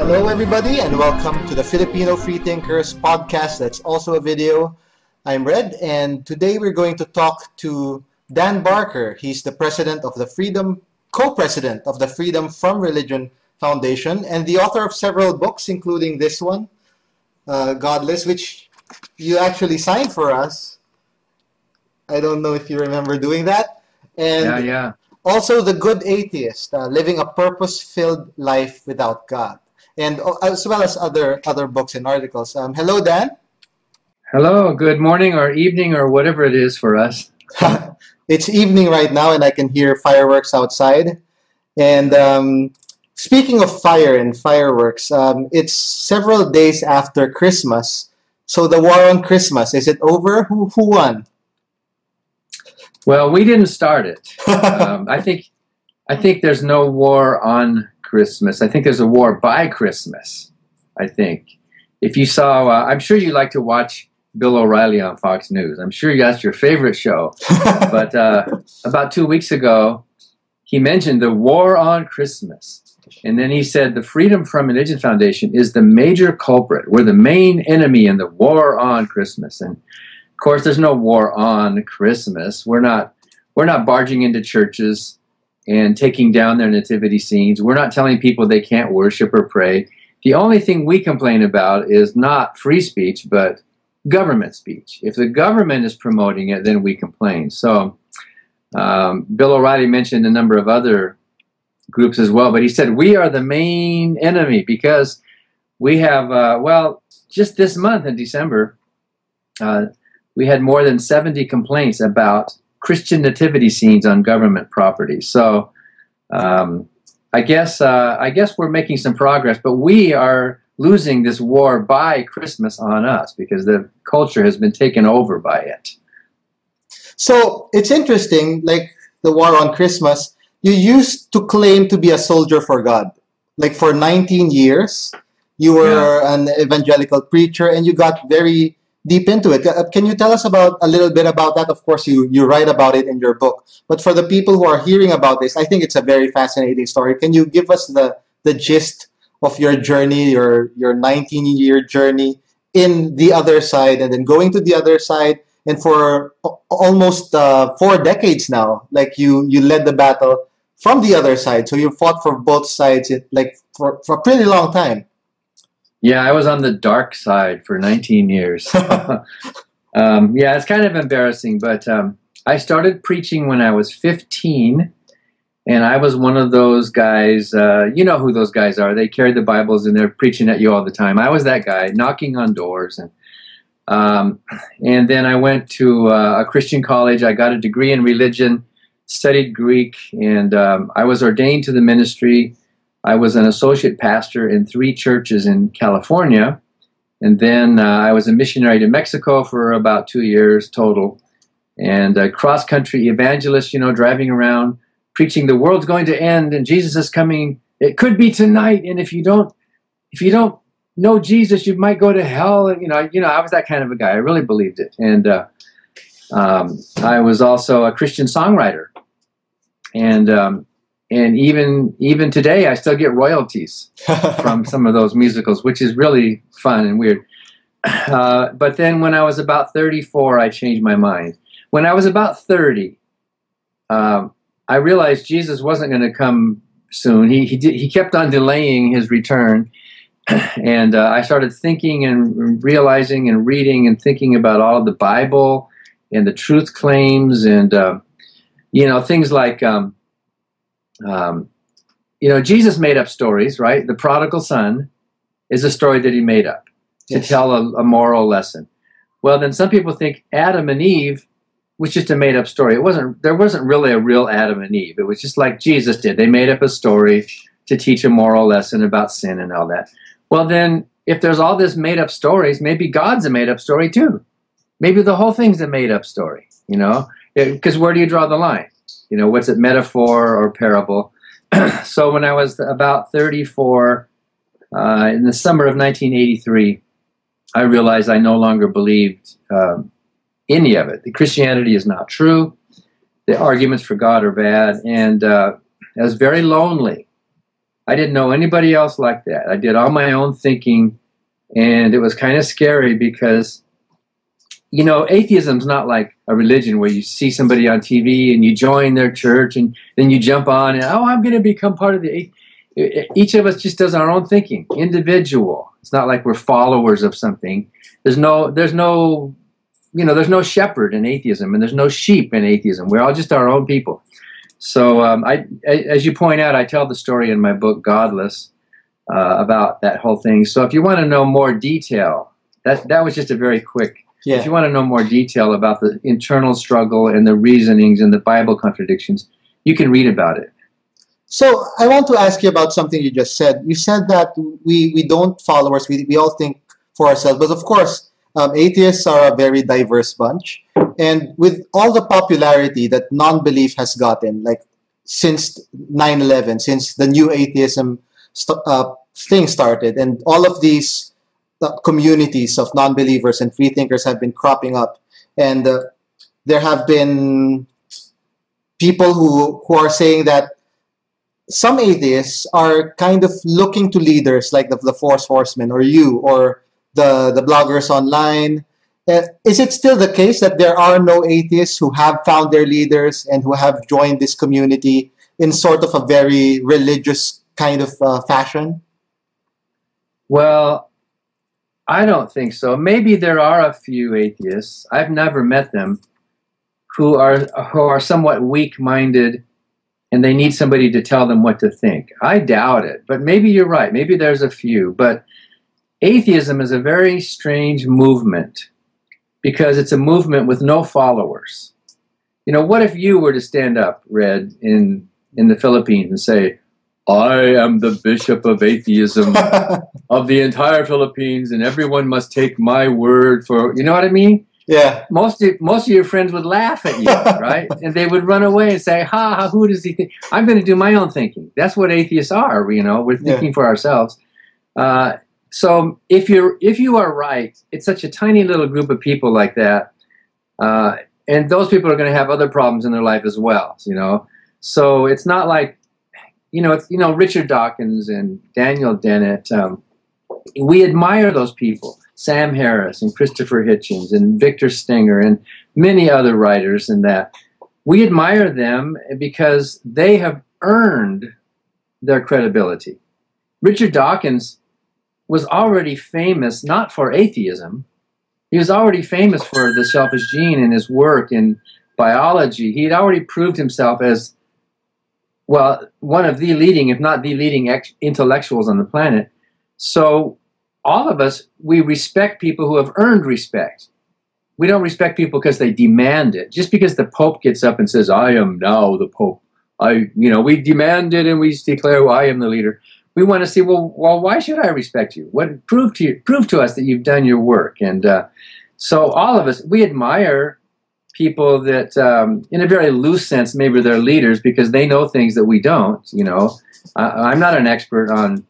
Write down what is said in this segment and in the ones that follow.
Hello, everybody, and welcome to the Filipino Freethinkers podcast that's also a video. I'm Red, and today we're going to talk to Dan Barker. He's the co-president of the Freedom from Religion Foundation, and the author of several books, including this one, Godless, which you actually signed for us. I don't know if you remember doing that. And Yeah. also The Good Atheist, Living a Purpose-Filled Life Without God, and as well as other books and articles. Hello, Dan. Hello, good morning or evening or whatever it is for us. It's evening right now, and I can hear fireworks outside. And speaking of fire and fireworks, it's several days after Christmas. So the war on Christmas, is it over? Who won? Well, we didn't start it. I think there's no war on Christmas. I think there's a war by Christmas. I think if you saw, I'm sure you like to watch Bill O'Reilly on Fox News. I'm sure that's your favorite show. But about 2 weeks ago, he mentioned the war on Christmas. And then he said the Freedom from Religion Foundation is the major culprit. We're the main enemy in the war on Christmas. And of course, there's no war on Christmas. We're not barging into churches and taking down their nativity scenes. We're not telling people they can't worship or pray. The only thing we complain about is not free speech, but government speech. If the government is promoting it, then we complain. So Bill O'Reilly mentioned a number of other groups as well, but he said we are the main enemy because we have, just this month in December, we had more than 70 complaints about Christian nativity scenes on government property. So I guess we're making some progress, but we are losing this war by Christmas on us because the culture has been taken over by it. So it's interesting, like the war on Christmas, you used to claim to be a soldier for God. Like for 19 years, you were an evangelical preacher and you got very deep into it. Can you tell us a little bit about that? Of course, you write about it in your book. But for the people who are hearing about this, I think it's a very fascinating story. Can you give us the gist of your journey, your 19-year journey in the other side, and then going to the other side, and for almost 4 decades now, like you led the battle from the other side. So you fought for both sides, for a pretty long time. Yeah, I was on the dark side for 19 years. It's kind of embarrassing, but I started preaching when I was 15, and I was one of those guys, you know who those guys are. They carry the Bibles and they're preaching at you all the time. I was that guy, knocking on doors. And then I went to a Christian college. I got a degree in religion, studied Greek, and I was ordained to the ministry. I was an associate pastor in 3 churches in California, and then I was a missionary to Mexico for about 2 years total, and a cross-country evangelist, driving around, preaching the world's going to end and Jesus is coming. It could be tonight, and if you don't know Jesus, you might go to hell. I was that kind of a guy. I really believed it, and I was also a Christian songwriter, and even today, I still get royalties from some of those musicals, which is really fun and weird. But then when I was about 34, I changed my mind. When I was about 30, I realized Jesus wasn't going to come soon. He kept on delaying his return. And I started thinking and realizing and reading and thinking about all of the Bible and the truth claims and, things like... Jesus made up stories, right? The prodigal son is a story that he made up to tell a moral lesson. Well, then some people think Adam and Eve was just a made up story. There wasn't really a real Adam and Eve. It was just like Jesus did. They made up a story to teach a moral lesson about sin and all that. Well, then if there's all this made up stories, maybe God's a made up story too. Maybe the whole thing's a made up story, because where do you draw the line? What's it, metaphor or parable? So when I was about 34, in the summer of 1983, I realized I no longer believed any of it. The Christianity is not true. The arguments for God are bad. And I was very lonely. I didn't know anybody else like that. I did all my own thinking, and it was kind of scary because, you know, atheism's not like a religion where you see somebody on TV and you join their church and then you jump on and, oh, I'm going to become part of the... Each of us just does our own thinking, individual. It's not like we're followers of something. There's no shepherd in atheism, and there's no sheep in atheism. We're all just our own people. So as you point out, I tell the story in my book, Godless, about that whole thing. So if you want to know more detail, that was just a very quick... Yeah. If you want to know more detail about the internal struggle and the reasonings and the Bible contradictions, you can read about it. So I want to ask you about something you just said. You said that we don't followers, we all think for ourselves. But of course, atheists are a very diverse bunch. And with all the popularity that non-belief has gotten, like since 9/11, since the new atheism thing started, and all of these communities of non-believers and free thinkers have been cropping up, and there have been people who are saying that some atheists are kind of looking to leaders like the Four Horsemen or you or the bloggers online. Is it still the case that there are no atheists who have found their leaders and who have joined this community in sort of a very religious kind of fashion? Well, I don't think so. Maybe there are a few atheists, I've never met them, who are somewhat weak-minded and they need somebody to tell them what to think. I doubt it, but maybe you're right. Maybe there's a few. But atheism is a very strange movement because it's a movement with no followers. You know, what if you were to stand up, Red, in the Philippines and say, I am the bishop of atheism of the entire Philippines, and everyone must take my word for, you know what I mean? Yeah. Most of your friends would laugh at you, right? And they would run away and say, who does he think? I'm going to do my own thinking. That's what atheists are, you know, we're thinking for ourselves. So if you are right, it's such a tiny little group of people like that, and those people are going to have other problems in their life as well, you know? So it's not like, Richard Dawkins and Daniel Dennett, we admire those people, Sam Harris and Christopher Hitchens and Victor Stenger and many other writers in that. We admire them because they have earned their credibility. Richard Dawkins was already famous not for atheism. He was already famous for the selfish gene in his work in biology. He had already proved himself as one of the leading, if not the leading intellectuals on the planet. So all of us, we respect people who have earned respect. We don't respect people because they demand it. Just because the Pope gets up and says, I am now the Pope. We demand it and we declare, I am the leader. We want to see, well, why should I respect you? Prove to us that you've done your work. And so all of us, we admire people that, in a very loose sense, maybe they're leaders because they know things that we don't. You know, I'm not an expert on,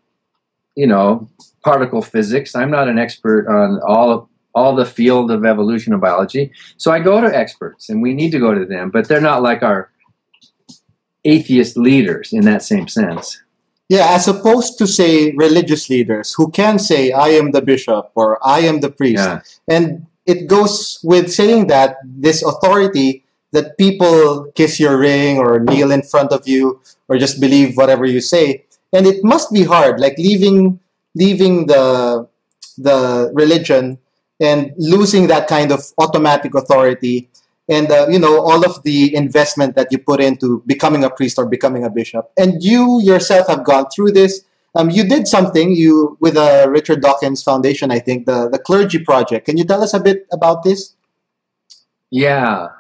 particle physics. I'm not an expert on all the field of evolution of biology. So I go to experts, and we need to go to them, but they're not like our atheist leaders in that same sense. Yeah, as opposed to, say, religious leaders who can say, I am the bishop or I am the priest. Yeah. And it goes with saying that this authority that people kiss your ring or kneel in front of you or just believe whatever you say. And it must be hard, like leaving the religion and losing that kind of automatic authority and, all of the investment that you put into becoming a priest or becoming a bishop. And you yourself have gone through this. You did something with the Richard Dawkins Foundation, I think, the Clergy Project. Can you tell us a bit about this? Yeah.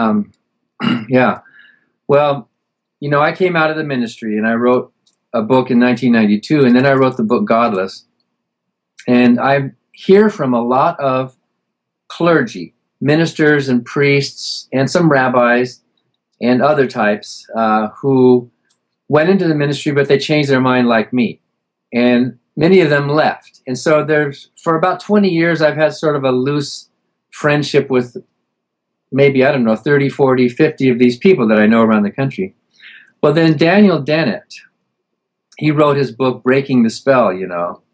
Yeah. Well, I came out of the ministry and I wrote a book in 1992, and then I wrote the book Godless. And I hear from a lot of clergy, ministers and priests, and some rabbis and other types who went into the ministry, but they changed their mind like me. And many of them left. And so for about 20 years, I've had sort of a loose friendship with maybe, 30, 40, 50 of these people that I know around the country. Well, then Daniel Dennett, he wrote his book Breaking the Spell, you know.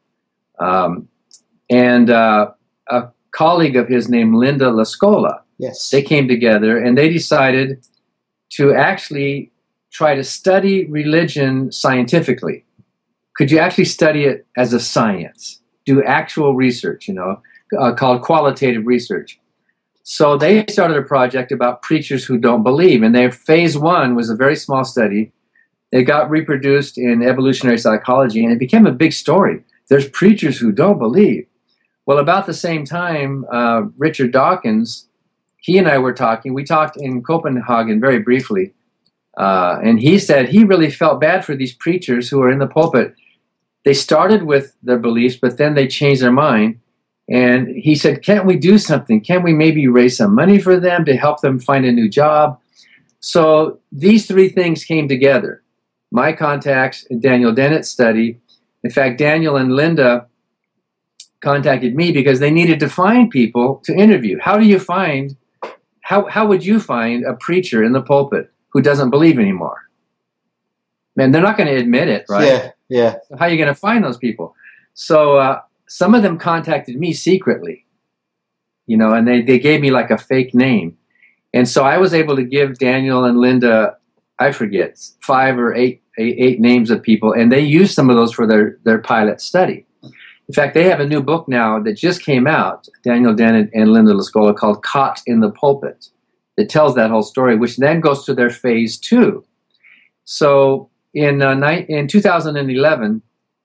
And a colleague of his named Linda Lascola, Yes. they came together and they decided to actually try to study religion scientifically. Could you actually study it as a science? Do actual research, you know, called qualitative research. So they started a project about preachers who don't believe, and their phase one was a very small study. It got reproduced in evolutionary psychology, and it became a big story. There's preachers who don't believe. Well, about the same time, Richard Dawkins, he and I were talking. We talked in Copenhagen very briefly, and he said he really felt bad for these preachers who are in the pulpit. They started with their beliefs, but then they changed their mind. And he said, can't we do something? Can't we maybe raise some money for them to help them find a new job? So these three things came together. My contacts and Daniel Dennett's study. In fact, Daniel and Linda contacted me because they needed to find people to interview. How would you find a preacher in the pulpit who doesn't believe anymore? Man, they're not going to admit it, right? Yeah, yeah. So how are you going to find those people? So some of them contacted me secretly, you know, and they gave me like a fake name. And so I was able to give Daniel and Linda, I forget, 5 or 8 names of people, and they used some of those for their pilot study. In fact, they have a new book now that just came out, Daniel Dennett and Linda Lascola, called Caught in the Pulpit. It tells that whole story, which then goes to their phase 2. So in 2011,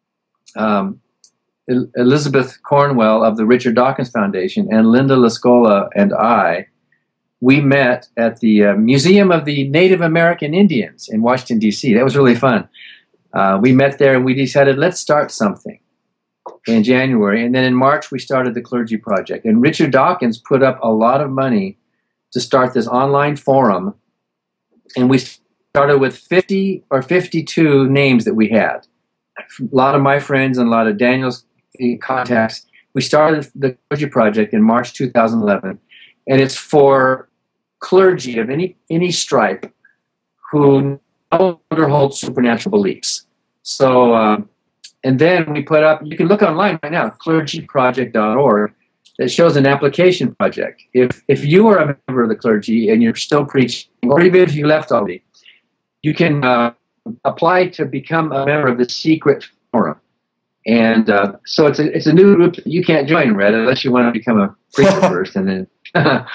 Elizabeth Cornwell of the Richard Dawkins Foundation and Linda Lascola and we met at the Museum of the Native American Indians in Washington, D.C. That was really fun. We met there and we decided, let's start something in January. And then in March, we started the Clergy Project. And Richard Dawkins put up a lot of money to start this online forum. And we started with 50 or 52 names that we had. A lot of my friends and a lot of Daniel's contacts. We started the Clergy Project in March 2011, and it's for clergy of any stripe who no longer hold supernatural beliefs. So, and then we put up, you can look online right now, clergyproject.org, that shows an application project. If you are a member of the clergy and you're still preaching, or even if you left already, you can apply to become a member of the secret forum. And so it's a new group that you can't join, Red, unless you want to become a preacher first. And then,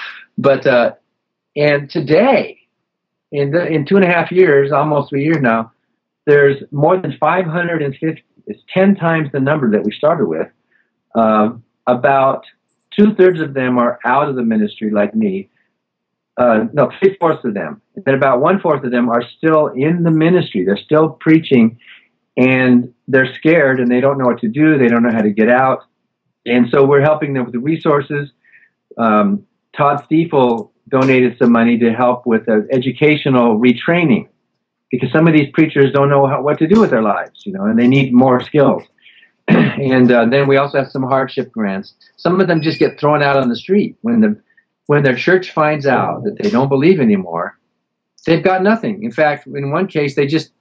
and today, in 2.5 years, almost 3 years now, there's more than 550. It's 10 times the number that we started with. About 2/3 of them are out of the ministry, like me. No, 3/4 of them. And then about 1/4 of them are still in the ministry. They're still preaching. And they're scared and they don't know what to do. They don't know how to get out. And so we're helping them with the resources. Todd Stiefel donated some money to help with educational retraining because some of these preachers don't know what to do with their lives, you know, and they need more skills. And then we also have some hardship grants. Some of them just get thrown out on the street when their church finds out that they don't believe anymore. They've got nothing. In fact, in one case, they just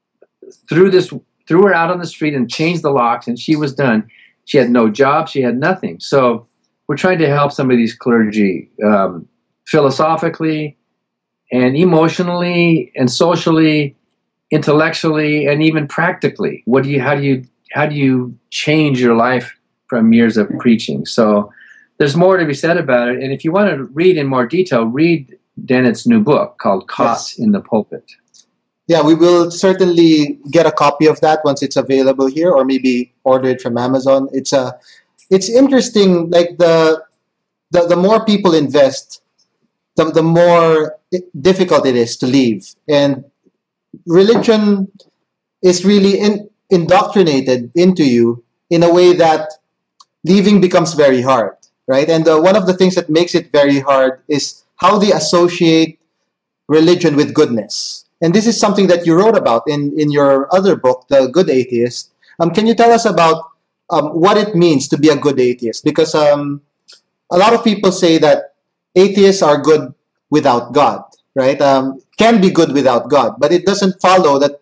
threw her out on the street and changed the locks, and she was done. She had no job. She had nothing. So we're trying to help some of these clergy philosophically and emotionally and socially, intellectually, and even practically. How do you change your life from years of preaching? So there's more to be said about it. And if you want to read in more detail, read Dennett's new book called Caught in the Pulpit. Yeah, we will certainly get a copy of that once it's available here, or maybe order it from Amazon. It's interesting. Like the more people invest, the more difficult it is to leave. And religion is really indoctrinated into you in a way that leaving becomes very hard, right? And one of the things that makes it very hard is how they associate religion with goodness. And this is something that you wrote about in your other book, The Good Atheist. Can you tell us about what it means to be a good atheist? Because a lot of people say that atheists are good without God, right? Can be good without God, but it doesn't follow that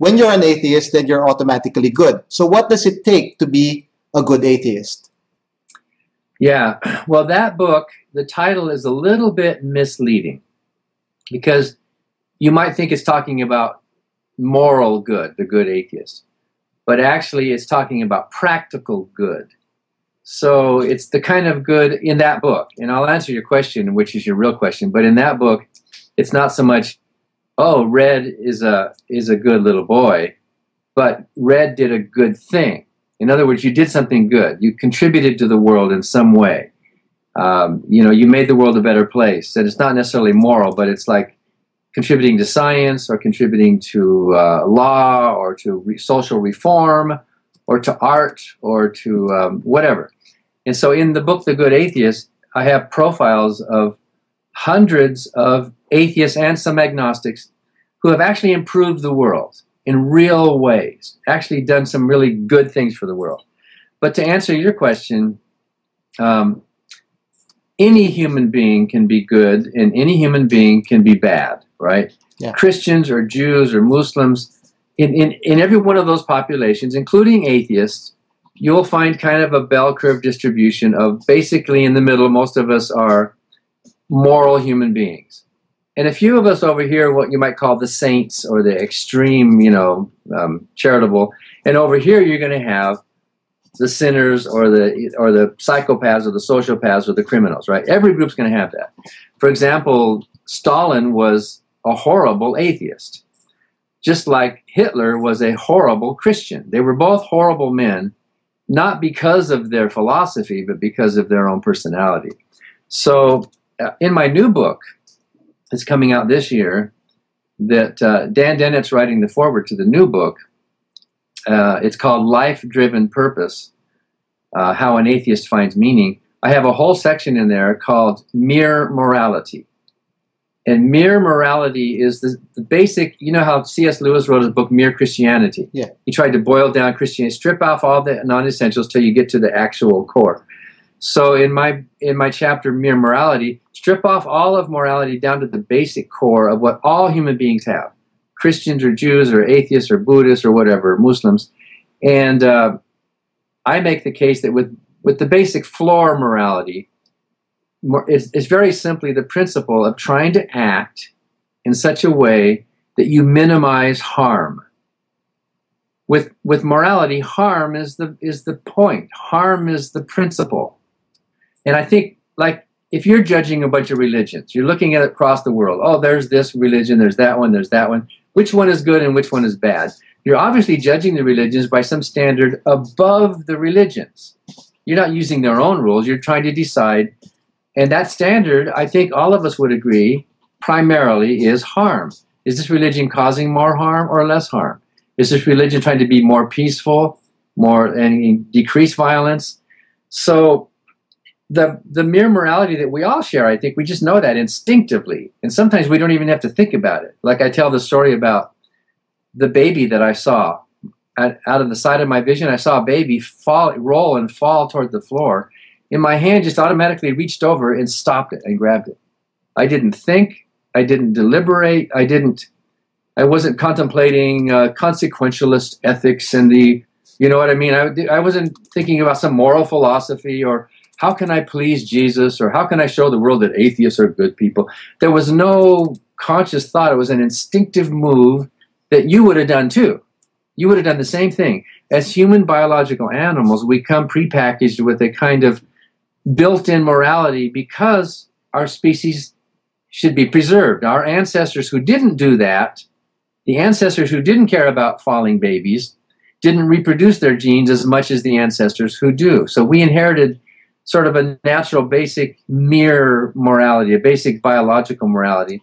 when you're an atheist, then you're automatically good. So what does it take to be a good atheist? Yeah, well, that book, the title is a little bit misleading because you might think it's talking about moral good, the good atheist, but actually it's talking about practical good. So it's the kind of good in that book, and I'll answer your question, which is your real question, but in that book, it's not so much, oh, Red is a good little boy, but Red did a good thing. In other words, you did something good. You contributed to the world in some way. You made the world a better place. And it's not necessarily moral, but it's like contributing to science or contributing to law or to social reform or to art or to whatever. And so in the book, The Good Atheist, I have profiles of hundreds of atheists and some agnostics who have actually improved the world in real ways, actually done some really good things for the world. But to answer your question, any human being can be good and any human being can be bad, right? Yeah. Christians or Jews or Muslims, in every one of those populations, including atheists, you'll find kind of a bell curve distribution of basically in the middle, most of us are moral human beings. And a few of us over here, what you might call the saints or the extreme, charitable. And over here, you're going to have the sinners or the psychopaths or the sociopaths or the criminals, right? Every group's going to have that. For example, Stalin was a horrible atheist, just like Hitler was a horrible Christian. They were both horrible men, not because of their philosophy, but because of their own personality. So in my new book, it's coming out this year, that Dan Dennett's writing the foreword to the new book. It's called Life-Driven Purpose, How an Atheist Finds Meaning. I have a whole section in there called Mere Morality. And mere morality is the basic, you know how C.S. Lewis wrote his book, Mere Christianity? Yeah. He tried to boil down Christianity, strip off all the non-essentials till you get to the actual core. So in my chapter, Mere Morality, strip off all of morality down to the basic core of what all human beings have. Christians or Jews or atheists or Buddhists or whatever, Muslims. And I make the case that with the basic floor morality, it's very simply the principle of trying to act in such a way that you minimize harm. With morality, harm is the point. Harm is the principle. And I think, like, if you're judging a bunch of religions, you're looking at it across the world. Oh, there's this religion, there's that one, there's that one. Which one is good and which one is bad? You're obviously judging the religions by some standard above the religions. You're not using their own rules. You're trying to decide. And that standard, I think all of us would agree, primarily is harm. Is this religion causing more harm or less harm? Is this religion trying to be more peaceful, and decrease violence? So the mere morality that we all share, I think we just know that instinctively. And sometimes we don't even have to think about it. Like I tell the story about the baby that I saw. Out of the side of my vision, I saw a baby roll and fall toward the floor. And my hand just automatically reached over and stopped it and grabbed it. I didn't think. I didn't deliberate. I wasn't contemplating consequentialist ethics and you know what I mean? I wasn't thinking about some moral philosophy or how can I please Jesus or how can I show the world that atheists are good people. There was no conscious thought. It was an instinctive move that you would have done too. You would have done the same thing. As human biological animals, we come prepackaged with a kind of built-in morality because our species should be preserved. Our ancestors who didn't do that, the ancestors who didn't care about falling babies, didn't reproduce their genes as much as the ancestors who do. So we inherited sort of a natural, basic, mere morality, a basic biological morality.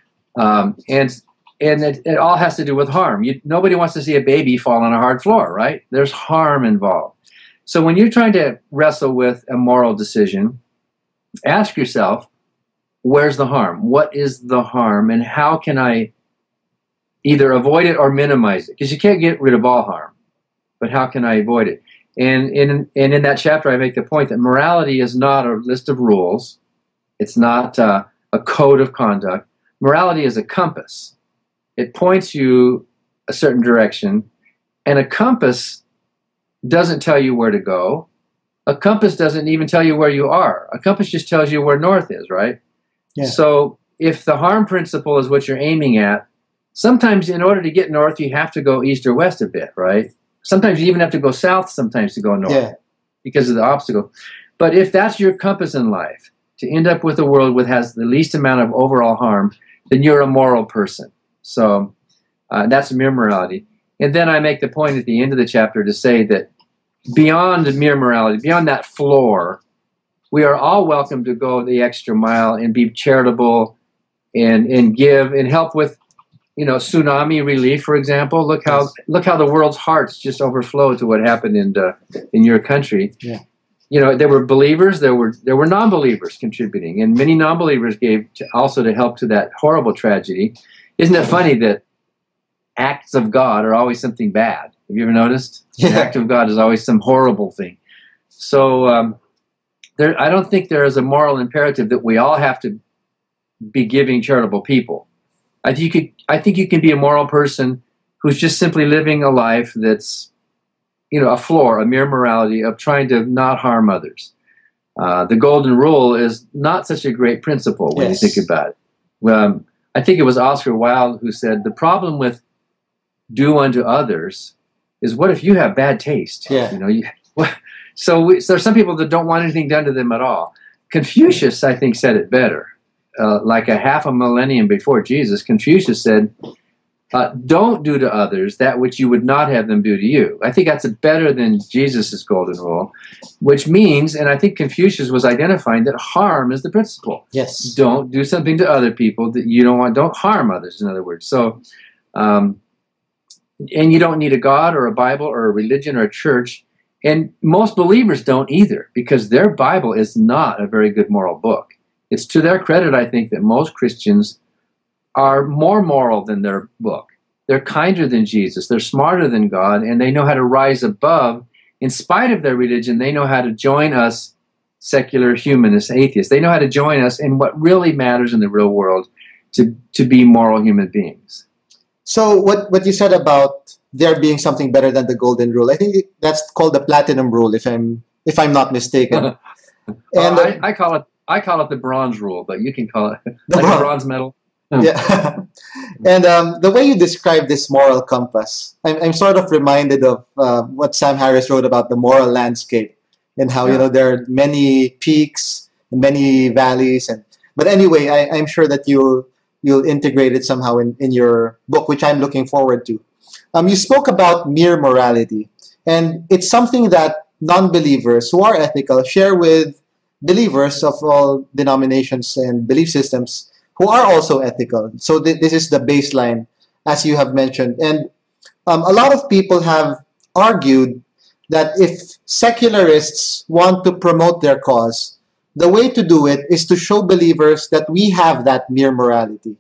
And it all has to do with harm. Nobody wants to see a baby fall on a hard floor, right? There's harm involved. So when you're trying to wrestle with a moral decision, ask yourself, where's the harm? What is the harm? And how can I either avoid it or minimize it? Because you can't get rid of all harm. But how can I avoid it? And in that chapter, I make the point that morality is not a list of rules. It's not a code of conduct. Morality is a compass. It points you a certain direction, and a compass doesn't tell you where to go. A compass doesn't even tell you where you are. A compass just tells you where north is, right? Yeah. So if the harm principle is what you're aiming at, sometimes in order to get north, you have to go east or west a bit, right? Sometimes you even have to go south sometimes to go north because of the obstacle. But if that's your compass in life, to end up with a world that has the least amount of overall harm, then you're a moral person. So that's mere morality. And then I make the point at the end of the chapter to say that beyond mere morality, beyond that floor, we are all welcome to go the extra mile and be charitable and give and help with, tsunami relief, for example. Look how the world's hearts just overflow to what happened in your country. Yeah. There were believers, there were non-believers contributing, and many non-believers gave also to help to that horrible tragedy. Isn't it funny that acts of God are always something bad? Have you ever noticed? Yeah. An act of God is always some horrible thing. So I don't think there is a moral imperative that we all have to be giving charitable people. I think you can be a moral person who's just simply living a life that's, a mere morality of trying to not harm others. The golden rule is not such a great principle when you think about it. I think it was Oscar Wilde who said, the problem with do unto others is what if you have bad taste? Yeah. So there's some people that don't want anything done to them at all. Confucius, I think, said it better. Like a half a millennium before Jesus, Confucius said, don't do to others that which you would not have them do to you. I think that's better than Jesus' golden rule, which means, and I think Confucius was identifying that harm is the principle. Yes. Don't do something to other people that you don't want. Don't harm others, in other words. So, and you don't need a God or a Bible or a religion or a church. And most believers don't either, because their Bible is not a very good moral book. It's to their credit, I think, that most Christians are more moral than their book. They're kinder than Jesus. They're smarter than God, and they know how to rise above. In spite of their religion, they know how to join us, secular humanists, atheists. They know how to join us in what really matters in the real world to be moral human beings. So what you said about there being something better than the golden rule, I think that's called the platinum rule, if I'm not mistaken. And I call it the bronze rule, but you can call it like a bronze medal. Yeah. And the way you describe this moral compass, I'm sort of reminded of what Sam Harris wrote about the moral landscape and how there are many peaks, many valleys, but anyway, I'm sure that you'll integrate it somehow in your book, which I'm looking forward to. You spoke about mere morality, and it's something that non-believers who are ethical share with believers of all denominations and belief systems who are also ethical. So this is the baseline, as you have mentioned. And a lot of people have argued that if secularists want to promote their cause, the way to do it is to show believers that we have that mere morality,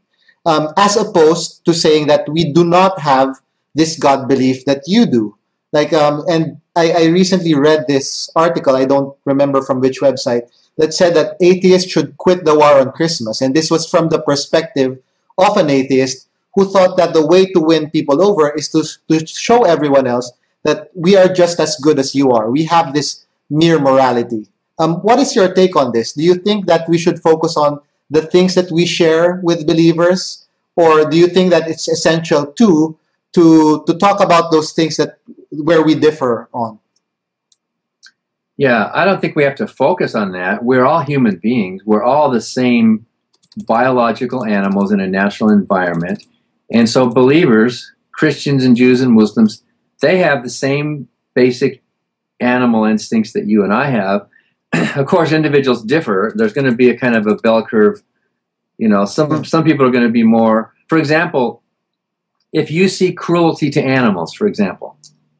as opposed to saying that we do not have this God belief that you do. And I recently read this article, I don't remember from which website, that said that atheists should quit the war on Christmas. And this was from the perspective of an atheist who thought that the way to win people over is to show everyone else that we are just as good as you are. We have this mere morality. What is your take on this? Do you think that we should focus on the things that we share with believers? Or do you think that it's essential to talk about those things where we differ on? Yeah, I don't think we have to focus on that. We're all human beings. We're all the same biological animals in a natural environment. And so believers, Christians and Jews and Muslims, they have the same basic animal instincts that you and I have. Of course, individuals differ. There's going to be a kind of a bell curve. Some people are going to be more, for example, if you see cruelty to animals, for example,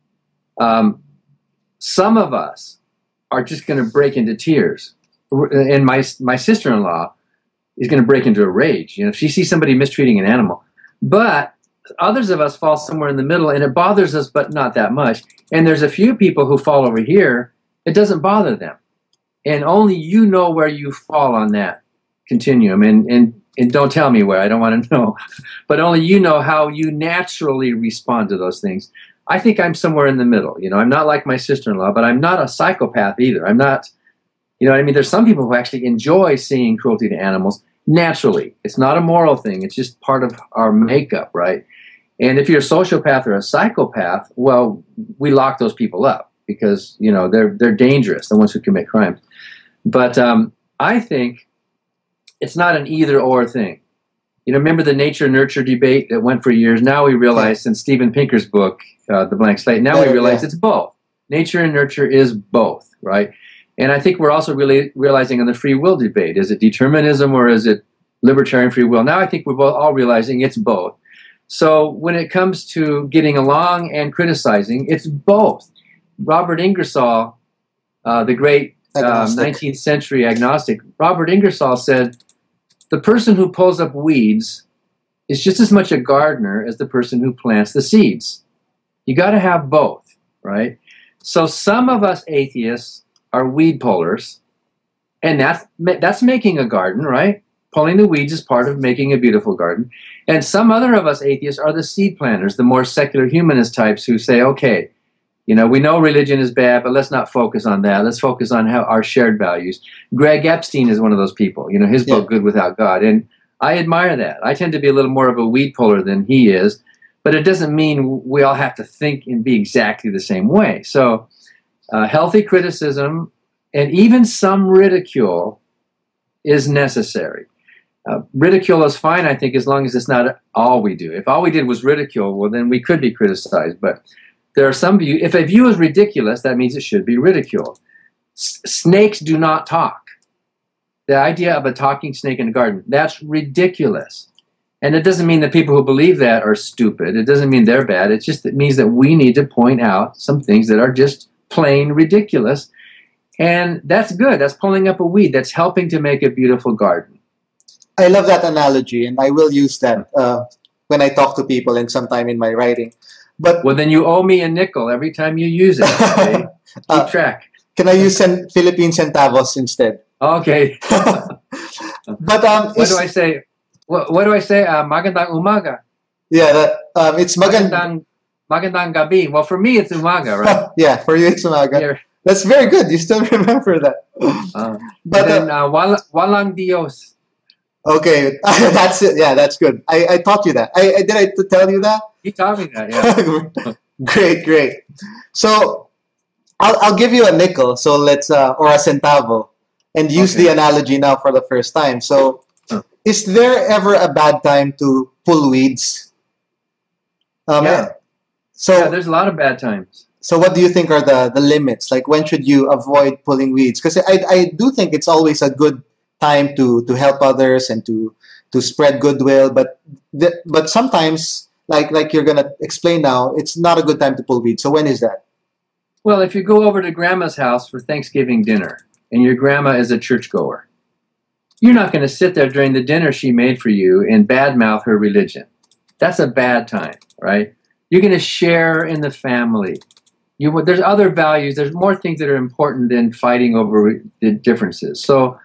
some of us are just going to break into tears. And my sister-in-law is going to break into a rage, if she sees somebody mistreating an animal. But others of us fall somewhere in the middle, and it bothers us, but not that much. And there's a few people who fall over here, it doesn't bother them. And only you know where you fall on that continuum. And and don't tell me where, I don't want to know, but only you know how you naturally respond to those things. I think I'm somewhere in the middle. You know, I'm not like my sister-in-law, but I'm not a psychopath either. I'm not, you know what I mean? There's some people who actually enjoy seeing cruelty to animals naturally. It's not a moral thing. It's just part of our makeup, right? And if you're a sociopath or a psychopath, well, we lock those people up because, you know, they're dangerous, the ones who commit crimes. But I think it's not an either-or thing. You know, remember the nature-nurture debate that went for years? Now we realize, since Steven Pinker's book, The Blank Slate, now we realize it's both. Nature and nurture is both, right? And I think we're also really realizing in the free will debate, is it determinism or is it libertarian free will? Now I think we're all realizing it's both. So when it comes to getting along and criticizing, it's both. Robert Ingersoll, the great 19th century agnostic, Robert Ingersoll said, the person who pulls up weeds is just as much a gardener as the person who plants the seeds. You got to have both, right? So some of us atheists are weed pullers, and that's making a garden, right? Pulling the weeds is part of making a beautiful garden. And some other of us atheists are the seed planters, the more secular humanist types who say, okay, you know, we know religion is bad, but let's not focus on that. Let's focus on our shared values. Greg Epstein is one of those people. You know, his book, Good Without God. And I admire that. I tend to be a little more of a weed puller than he is, but it doesn't mean we all have to think and be exactly the same way. So healthy criticism and even some ridicule is necessary. Ridicule is fine, I think, as long as it's not all we do. If all we did was ridicule, well, then we could be criticized. But there are some views, if a view is ridiculous, that means it should be ridiculed. Snakes do not talk. The idea of a talking snake in a garden, that's ridiculous. And it doesn't mean that people who believe that are stupid. It doesn't mean they're bad. It means that we need to point out some things that are just plain ridiculous. And that's good. That's pulling up a weed. That's helping to make a beautiful garden. I love that analogy, and I will use that when I talk to people and sometime in my writing. But well, then you owe me a nickel every time you use it. Okay? Keep track. Can I use Philippine centavos instead? Okay. But what do I say? What do I say? Magandang umaga. Yeah, it's magandang gabi. Well, for me, it's umaga, right? Yeah, for you, it's umaga. Here. That's very good. You still remember that. But then walang Dios. Okay, that's it. Yeah, that's good. I taught you that. Did I tell you that? You taught me that, yeah. Great. So I'll give you a nickel. So let's or a centavo, and use the analogy now for the first time. So, is there ever a bad time to pull weeds? Yeah. So yeah, there's a lot of bad times. So what do you think are the limits? Like, when should you avoid pulling weeds? Because I do think it's always a good time to help others and to spread goodwill, but sometimes, like you're gonna explain now, it's not a good time to pull weeds. So when is that? Well, if you go over to grandma's house for Thanksgiving dinner and your grandma is a churchgoer, you're not going to sit there during the dinner she made for you and badmouth her religion. That's a bad time, right? You're going to share in the family. There's other values. There's more things that are important than fighting over the differences. So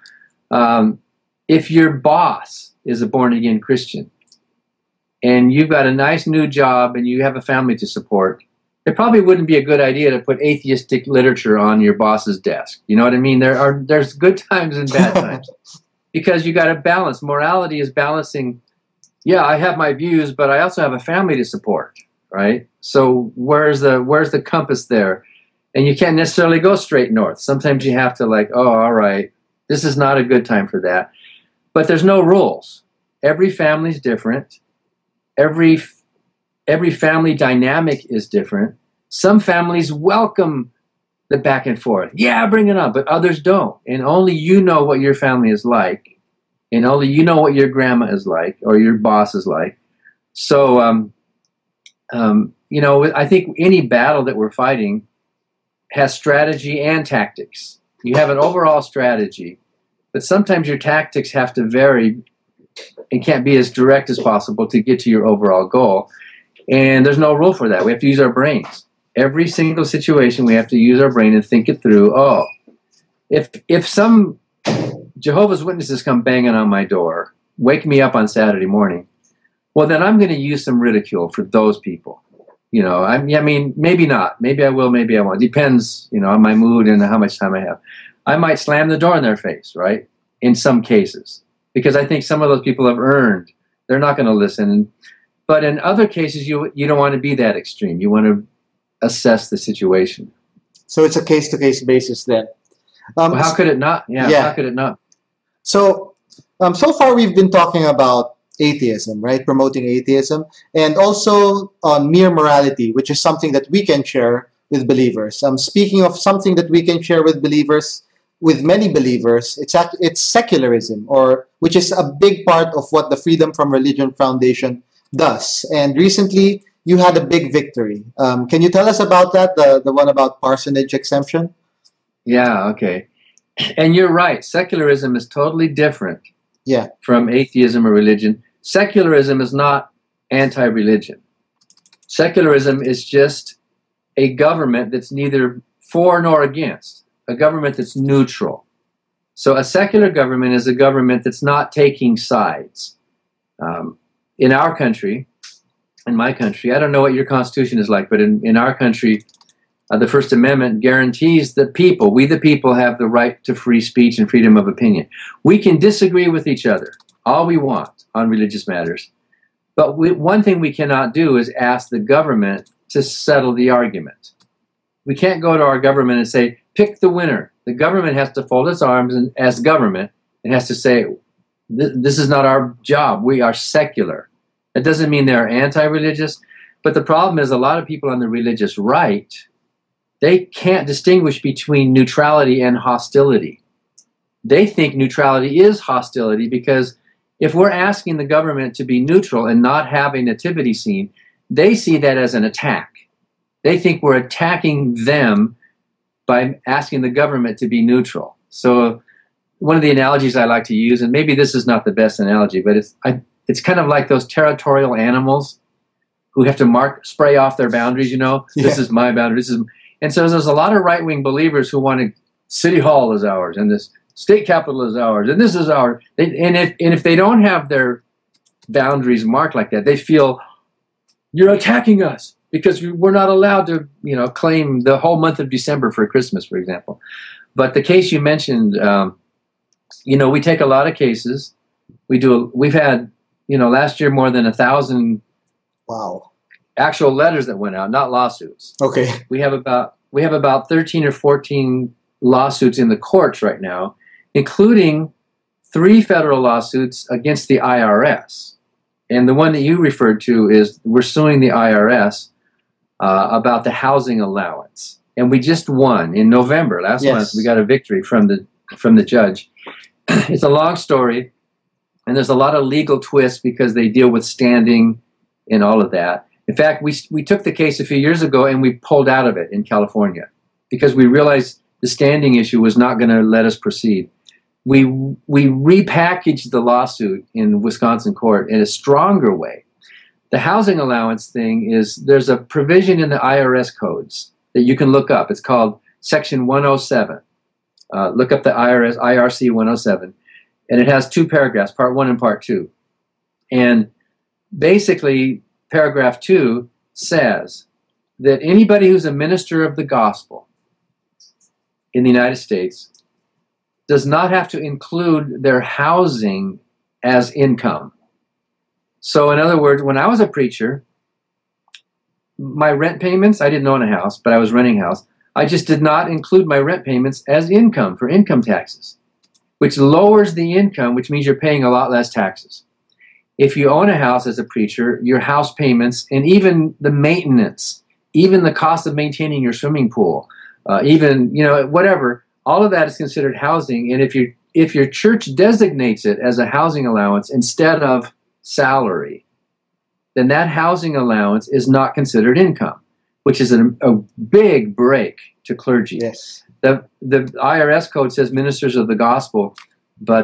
if your boss is a born-again Christian and you've got a nice new job and you have a family to support, it probably wouldn't be a good idea to put atheistic literature on your boss's desk. You know what I mean? There's good times and bad times because you got to balance. Morality is balancing. Yeah, I have my views, but I also have a family to support, right? So where's the compass there? And you can't necessarily go straight north. Sometimes you have to all right, this is not a good time for that. But there's no rules. Every family's different. Every family dynamic is different. Some families welcome the back and forth. Yeah, bring it on. But others don't. And only you know what your family is like. And only you know what your grandma is like or your boss is like. So, I think any battle that we're fighting has strategy and tactics. You have an overall strategy, but sometimes your tactics have to vary and can't be as direct as possible to get to your overall goal. And there's no rule for that. We have to use our brains. Every single situation, we have to use our brain and think it through. Oh, if some Jehovah's Witnesses come banging on my door wake me up on Saturday morning, well, then I'm going to use some ridicule for those people. You know, I mean, maybe not. Maybe I will, maybe I won't. Depends, you know, on my mood and how much time I have. I might slam the door in their face, right? In some cases, because I think some of those people have earned. They're not going to listen. But in other cases, you don't want to be that extreme. You want to assess the situation. So it's a case-to-case basis then. Well, how could it not? Yeah, how could it not? So, so far we've been talking about atheism, right? Promoting atheism, and also on mere morality, which is something that we can share with believers. Speaking of something that we can share with believers, with many believers, it's secularism, or which is a big part of what the Freedom from Religion Foundation does. And recently, you had a big victory. Can you tell us about that? The one about parsonage exemption? Yeah. Okay. And you're right. Secularism is totally different. Yeah. From atheism or religion. Secularism is not anti-religion. Secularism is just a government that's neither for nor against, a government that's neutral. So a secular government is a government that's not taking sides. In our country, in my country, I don't know what your constitution is like, but in our country, the First Amendment guarantees that people, we the people, have the right to free speech and freedom of opinion. We can disagree with each other all we want on religious matters, but one thing we cannot do is ask the government to settle the argument. We can't go to our government and say, pick the winner. The government has to fold its arms, and as government, it has to say, this is not our job. We are secular. That doesn't mean they're anti-religious, but the problem is a lot of people on the religious right, they can't distinguish between neutrality and hostility. They think neutrality is hostility because if we're asking the government to be neutral and not have a nativity scene, they see that as an attack. They think we're attacking them by asking the government to be neutral. So one of the analogies I like to use, and maybe this is not the best analogy, but it's kind of like those territorial animals who have to spray off their boundaries, you know? Yeah. This is my boundary. And so there's a lot of right-wing believers who want City Hall is ours, and this state capitol is ours, and this is ours. And if they don't have their boundaries marked like that, they feel, you're attacking us because we're not allowed to, you know, claim the whole month of December for Christmas, for example. But the case you mentioned, you know, we take a lot of cases. We've had, you know, last year more than 1,000 actual letters that went out, not lawsuits. Okay. We have about 13 or 14 lawsuits in the courts right now, including 3 federal lawsuits against the IRS. And the one that you referred to is we're suing the IRS about the housing allowance. And we just won in November. Last month we got a victory from the judge. It's a long story, and there's a lot of legal twists because they deal with standing and all of that. In fact, we took the case a few years ago and we pulled out of it in California because we realized the standing issue was not going to let us proceed. We repackaged the lawsuit in Wisconsin court in a stronger way. The housing allowance thing is there's a provision in the IRS codes that you can look up. It's called Section 107. Look up the IRC 107, and it has 2 paragraphs, Part 1 and Part 2. And basically, Paragraph 2 says that anybody who's a minister of the gospel in the United States does not have to include their housing as income. So in other words, when I was a preacher, my rent payments, I didn't own a house, but I was renting a house. I just did not include my rent payments as income for income taxes, which lowers the income, which means you're paying a lot less taxes. If you own a house as a preacher, your house payments and even the maintenance, even the cost of maintaining your swimming pool, even, you know, whatever, all of that is considered housing. And if your church designates it as a housing allowance instead of salary, then that housing allowance is not considered income, which is a big break to clergy. Yes. The IRS code says ministers of the gospel, but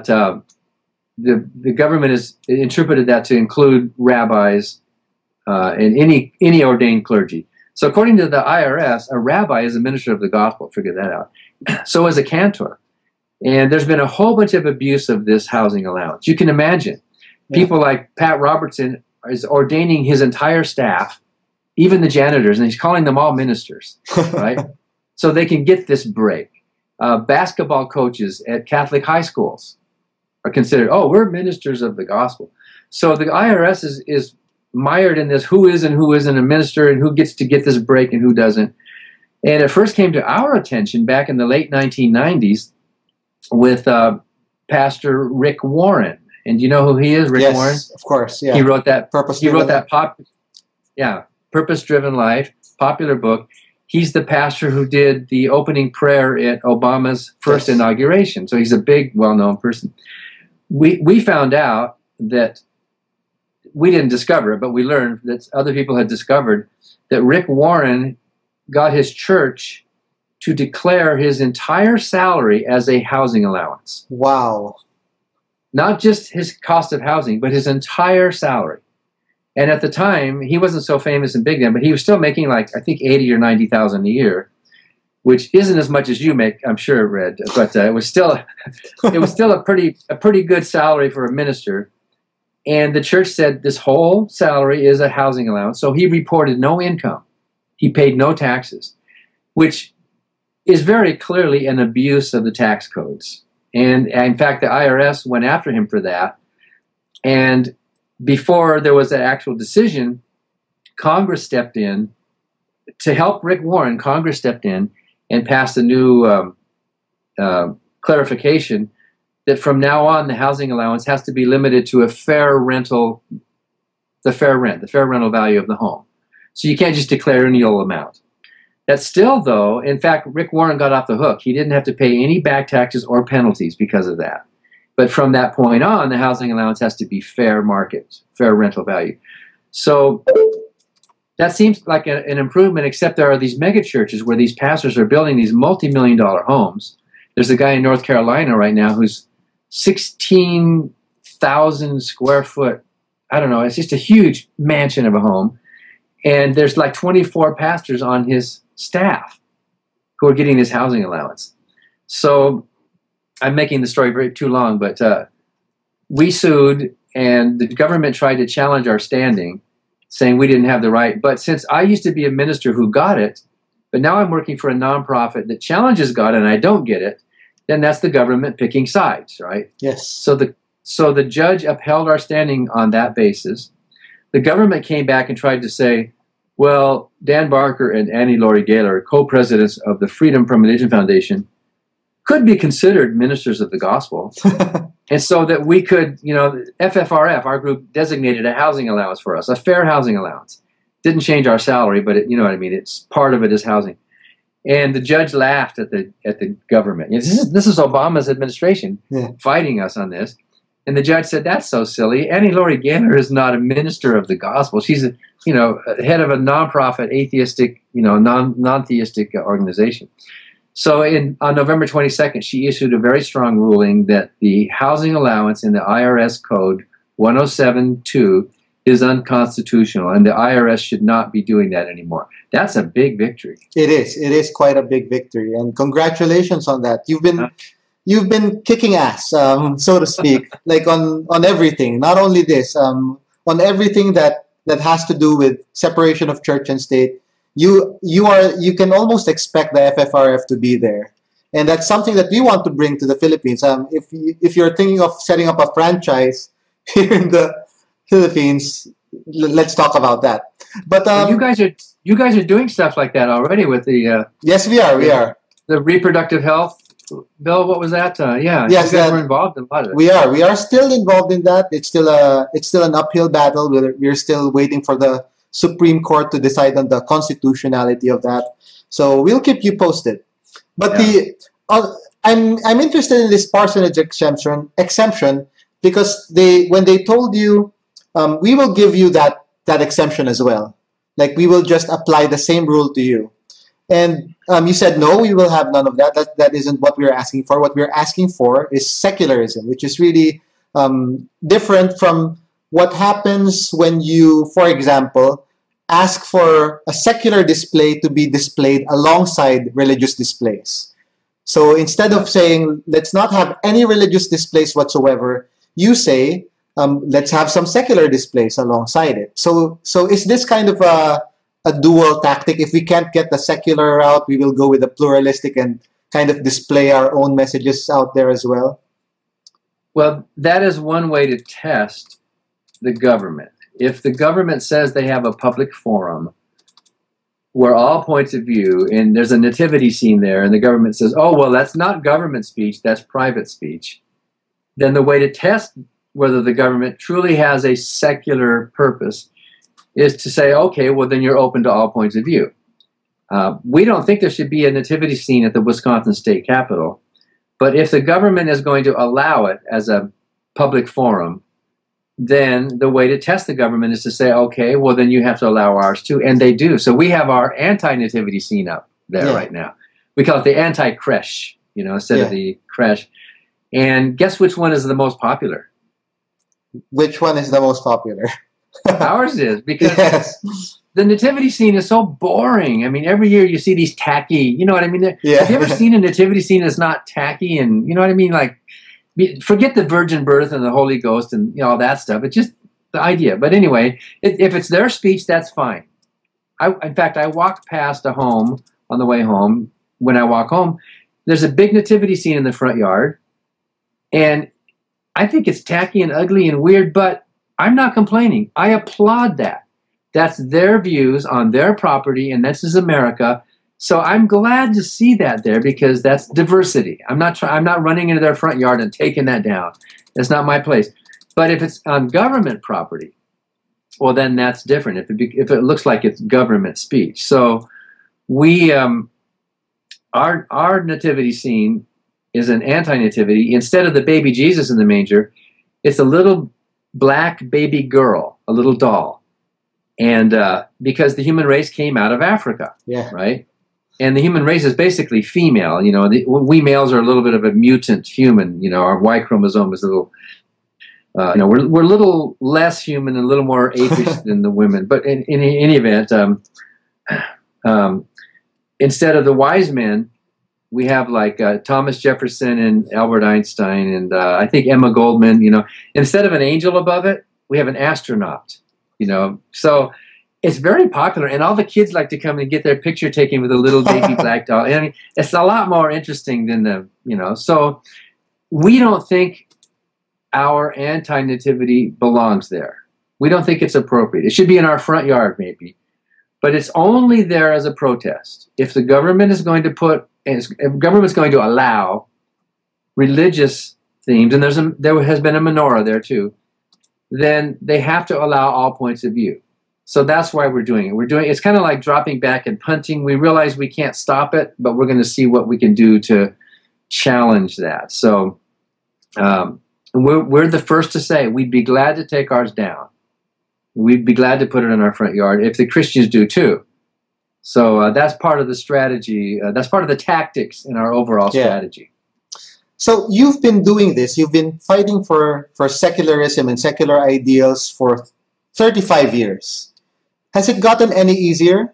the government has interpreted that to include rabbis and any ordained clergy. So according to the IRS, a rabbi is a minister of the gospel. Figure that out. So is a cantor. And there's been a whole bunch of abuse of this housing allowance. You can imagine. People like Pat Robertson is ordaining his entire staff, even the janitors, and he's calling them all ministers, right? So they can get this break. Basketball coaches at Catholic high schools are considered, oh, we're ministers of the gospel. So the IRS is mired in this who is and who isn't a minister and who gets to get this break and who doesn't. And it first came to our attention back in the late 1990s with Pastor Rick Warren. And do you know who he is, Rick Warren? Yes, of course. Yeah. He wrote that. Purpose-Driven Purpose-Driven Life, popular book. He's the pastor who did the opening prayer at Obama's first inauguration. So he's a big, well-known person. We found out that, we didn't discover it, but we learned that other people had discovered that Rick Warren got his church to declare his entire salary as a housing allowance. Wow. Not just his cost of housing, but his entire salary. And at the time, he wasn't so famous and big then, but he was still making like, I think, 80 or 90,000 a year, which isn't as much as you make, I'm sure, Red. But it was still a pretty good salary for a minister. And the church said this whole salary is a housing allowance. So he reported no income. He paid no taxes, which is very clearly an abuse of the tax codes. And in fact, the IRS went after him for that. And before there was an actual decision, Congress stepped in to help Rick Warren. Congress stepped in and passed a new clarification that from now on, the housing allowance has to be limited to a fair rental, the fair rental value of the home. So you can't just declare any old amount. That's still, though, in fact, Rick Warren got off the hook. He didn't have to pay any back taxes or penalties because of that. But from that point on, the housing allowance has to be fair market, fair rental value. So that seems like an improvement, except there are these mega churches where these pastors are building these multi-million-dollar homes. There's a guy in North Carolina right now who's 16,000 square foot. I don't know. It's just a huge mansion of a home. And there's like 24 pastors on his staff who are getting this housing allowance. So I'm making the story very too long, but we sued and the government tried to challenge our standing, saying we didn't have the right. But since I used to be a minister who got it, but now I'm working for a nonprofit that challenges God and I don't get it, then that's the government picking sides, right? Yes. So the judge upheld our standing on that basis. The government came back and tried to say, well, Dan Barker and Annie Laurie Gaylor, co-presidents of the Freedom from Religion Foundation, could be considered ministers of the gospel. And so that we could, FFRF, our group, designated a housing allowance for us, a fair housing allowance. Didn't change our salary, but it's part of it is housing. And the judge laughed at the government. This is Obama's administration fighting us on this. And the judge said, that's so silly. Annie Laurie Gaylor is not a minister of the gospel. She's a head of a nonprofit, atheistic, non-theistic organization. So on November 22nd, she issued a very strong ruling that the housing allowance in the IRS code 1072 is unconstitutional, and the IRS should not be doing that anymore. That's a big victory. It is. It is quite a big victory, and congratulations on that. You've been kicking ass, so to speak, like on everything. Not only this, on everything that has to do with separation of church and state. You can almost expect the FFRF to be there, and that's something that we want to bring to the Philippines. If you're thinking of setting up a franchise here in the Philippines, let's talk about that. But you guys are doing stuff like that already with the yes, we are the reproductive health bill. What was that? Yes, you guys were involved in a lot of it. We are still involved in that. It's still an uphill battle. We're still waiting for the Supreme Court to decide on the constitutionality of that. So we'll keep you posted. But I'm interested in this parsonage exemption because when they told you we will give you that exemption as well. Like we will just apply the same rule to you. And you said, no, we will have none of that. That isn't what we're asking for. What we're asking for is secularism, which is really different from what happens when you, for example, ask for a secular display to be displayed alongside religious displays. So instead of saying, let's not have any religious displays whatsoever, you say, let's have some secular displays alongside it. So is this kind of a dual tactic? If we can't get the secular route, we will go with the pluralistic and kind of display our own messages out there as well? Well, that is one way to test the government. If the government says they have a public forum where all points of view, and there's a nativity scene there, and the government says, oh, well, that's not government speech, that's private speech, then the way to test whether the government truly has a secular purpose is to say, okay, well, then you're open to all points of view. We don't think there should be a nativity scene at the Wisconsin State Capitol, but if the government is going to allow it as a public forum, then the way to test the government is to say, okay, well, then you have to allow ours too. And they do. So we have our anti-nativity scene up there right now. We call it the anti-creche, instead of the creche. And guess which one is the most popular? Which one is the most popular? Ours is, because the nativity scene is so boring. I mean, every year you see these tacky, you know what I mean? Have you ever seen a nativity scene that's not tacky and, you know what I mean? Like, forget the virgin birth and the Holy Ghost and all that stuff. It's just the idea. But anyway, if it's their speech, that's fine. In fact, I walked past a home on the way home. When I walk home, there's a big nativity scene in the front yard. And I think it's tacky and ugly and weird, but I'm not complaining. I applaud that. That's their views on their property, and this is America. So I'm glad to see that there because that's diversity. I'm not running into their front yard and taking that down. That's not my place. But if it's on government property, well, then that's different. If it looks like it's government speech. So we our nativity scene is an anti-nativity. Instead of the baby Jesus in the manger, it's a little black baby girl, a little doll. And because the human race came out of Africa, right? And the human race is basically female. We males are a little bit of a mutant human. Our Y chromosome is a little, we're a little less human and a little more apish than the women. But in any event, instead of the wise men, we have like Thomas Jefferson and Albert Einstein and I think Emma Goldman. Instead of an angel above it, we have an astronaut. So it's very popular, and all the kids like to come and get their picture taken with a little baby black doll. I mean, it's a lot more interesting than So we don't think our anti-nativity belongs there. We don't think it's appropriate. It should be in our front yard, maybe, but it's only there as a protest. If the government is going to allow religious themes, and there has been a menorah there too, then they have to allow all points of view. So that's why we're doing it. It's kind of like dropping back and punting. We realize we can't stop it, but we're going to see what we can do to challenge that. So we're the first to say we'd be glad to take ours down. We'd be glad to put it in our front yard if the Christians do too. So that's part of the strategy. That's part of the tactics in our overall strategy. So you've been doing this. You've been fighting for secularism and secular ideals for 35 years. Has it gotten any easier?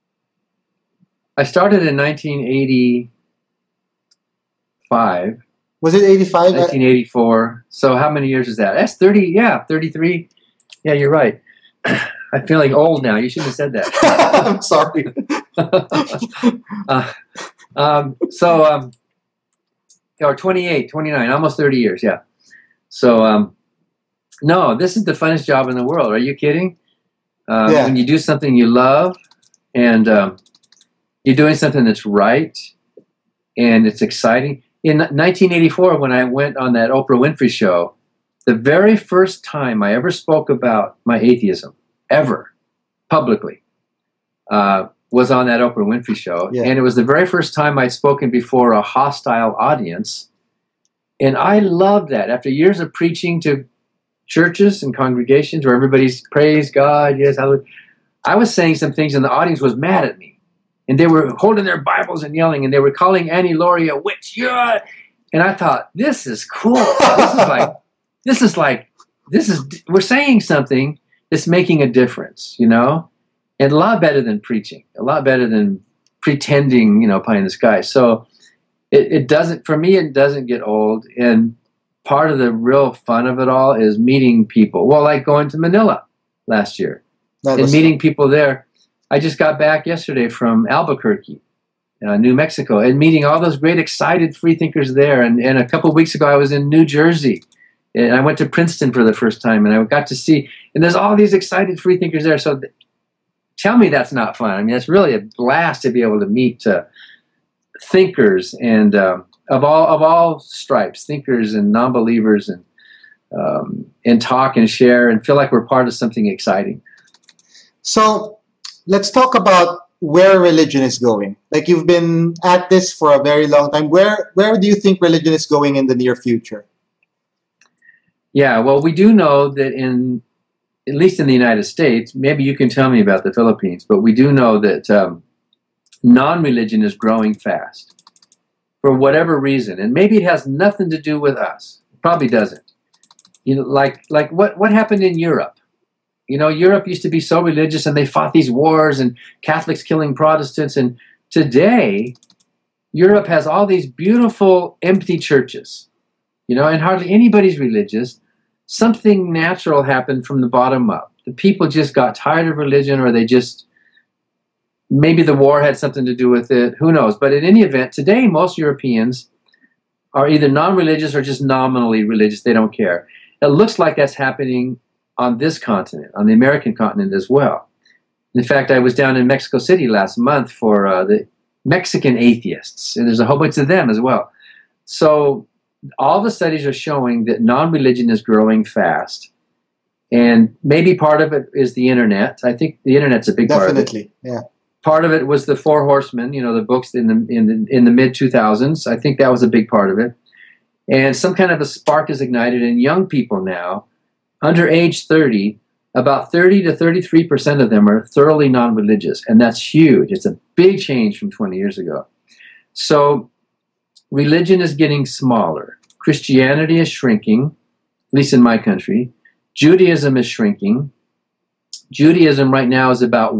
I started in 1985. Was it 85? 1984. So how many years is that? That's 30, 33. Yeah, you're right. I'm feeling old now. You shouldn't have said that. I'm sorry. Or 28, 29, almost 30 years, yeah. So, no, this is the funnest job in the world. Are you kidding? When you do something you love and you're doing something that's right and it's exciting. In 1984, when I went on that Oprah Winfrey show, the very first time I ever spoke about my atheism, ever, publicly, was on that Oprah Winfrey show. And it was the very first time I'd spoken before a hostile audience. And I loved that. After years of preaching to churches and congregations where everybody's praise God, yes, hallelujah, I was saying some things and the audience was mad at me. And they were holding their Bibles and yelling, and they were calling Annie Laurie a witch. Yeah. And I thought, this is cool. We're saying something that's making a difference, and a lot better than preaching, a lot better than pretending, pie in the sky. So it doesn't, for me, it doesn't get old. And part of the real fun of it all is meeting people. Well, like going to Manila last year and meeting people there. I just got back yesterday from Albuquerque, New Mexico, and meeting all those great, excited free thinkers there. And a couple of weeks ago, I was in New Jersey, and I went to Princeton for the first time, and I got to see, and there's all these excited free thinkers there. So tell me that's not fun. I mean, it's really a blast to be able to meet thinkers and of all stripes, thinkers and non-believers, and talk and share and feel like we're part of something exciting. So let's talk about where religion is going. Like, you've been at this for a very long time. Where do you think religion is going in the near future? Yeah, well, we do know that at least in the United States, maybe you can tell me about the Philippines, but we do know that non-religion is growing fast for whatever reason, and maybe it has nothing to do with us. It probably doesn't. You know, like what happened in Europe. You know, Europe used to be so religious, and they fought these wars, and Catholics killing Protestants. And today, Europe has all these beautiful empty churches. You know, and hardly anybody's religious. Something natural happened from the bottom up. The people just got tired of religion, or they just, maybe the war had something to do with it. Who knows? But in any event, today most Europeans are either non-religious or just nominally religious. They don't care. It looks like that's happening on this continent, on the American continent as well. In fact, I was down in Mexico City last month for the Mexican atheists, and there's a whole bunch of them as well. So all the studies are showing that non-religion is growing fast, and maybe part of it is the internet. I think the internet's a big part of it. Definitely, yeah. Part of it was the Four Horsemen, you know, the books in the mid 2000s. I think that was a big part of it. And some kind of a spark is ignited in young people now, under age 30. About 30 to 33% of them are thoroughly non-religious, and that's huge. It's a big change from 20 years ago. So religion is getting smaller. Christianity is shrinking, at least in my country. Judaism is shrinking. Judaism right now is about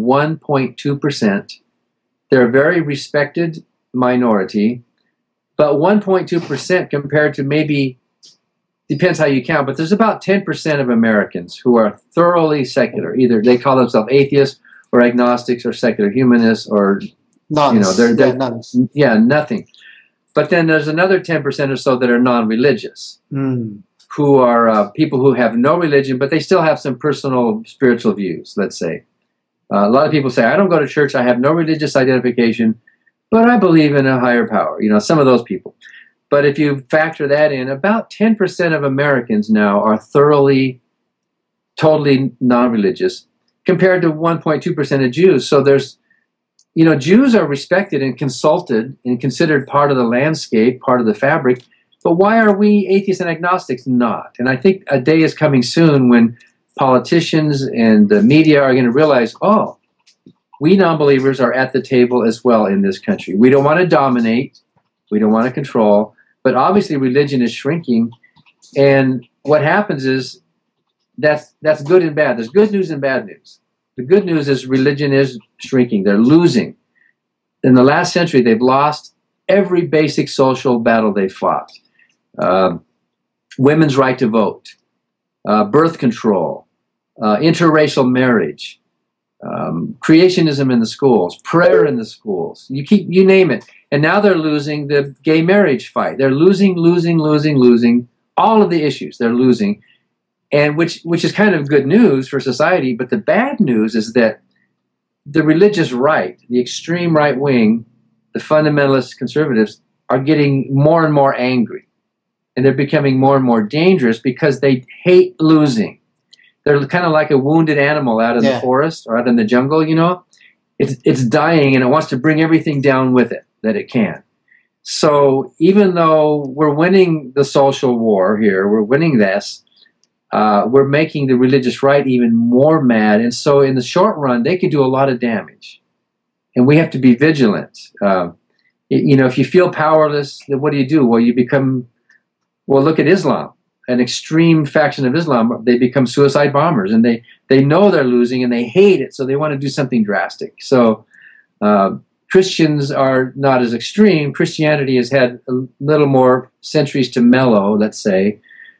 1.2%. They're a very respected minority, but 1.2% compared to maybe, depends how you count, but there's about 10% of Americans who are thoroughly secular. Either they call themselves atheists or agnostics or secular humanists or Nuns. You know, they're nuns. Yeah, nothing. But then there's another 10% or so that are non-religious, who are people who have no religion, but they still have some personal spiritual views, let's say. A lot of people say, I don't go to church, I have no religious identification, but I believe in a higher power. You know, some of those people. But if you factor that in, about 10% of Americans now are thoroughly, totally non-religious, compared to 1.2% of Jews. So there's, you know, Jews are respected and consulted and considered part of the landscape, part of the fabric. But why are we atheists and agnostics not? And I think a day is coming soon when politicians and the media are going to realize, oh, we non-believers are at the table as well in this country. We don't want to dominate. We don't want to control. But obviously religion is shrinking. And what happens is that's good and bad. There's good news and bad news. The good news is religion is shrinking. They're losing. In the last century, they've lost every basic social battle they fought. Women's right to vote, birth control, interracial marriage, creationism in the schools, prayer in the schools. You name it. And now they're losing the gay marriage fight. They're losing all of the issues. They're losing. And which is kind of good news for society, but the bad news is that the religious right, the extreme right wing, the fundamentalist conservatives are getting more and more angry. And they're becoming more and more dangerous because they hate losing. They're kind of like a wounded animal out in the forest or out in the jungle, you know. It's dying and it wants to bring everything down with it that it can. So even though we're winning the social war here, we're winning this, we're making the religious right even more mad. And so in the short run, they could do a lot of damage. And we have to be vigilant. You know, if you feel powerless, then what do? Well, you become, well, look at Islam. An extreme faction of Islam, they become suicide bombers. And they know they're losing and they hate it, so they want to do something drastic. So Christians are not as extreme. Christianity has had a little more centuries to mellow, let's say.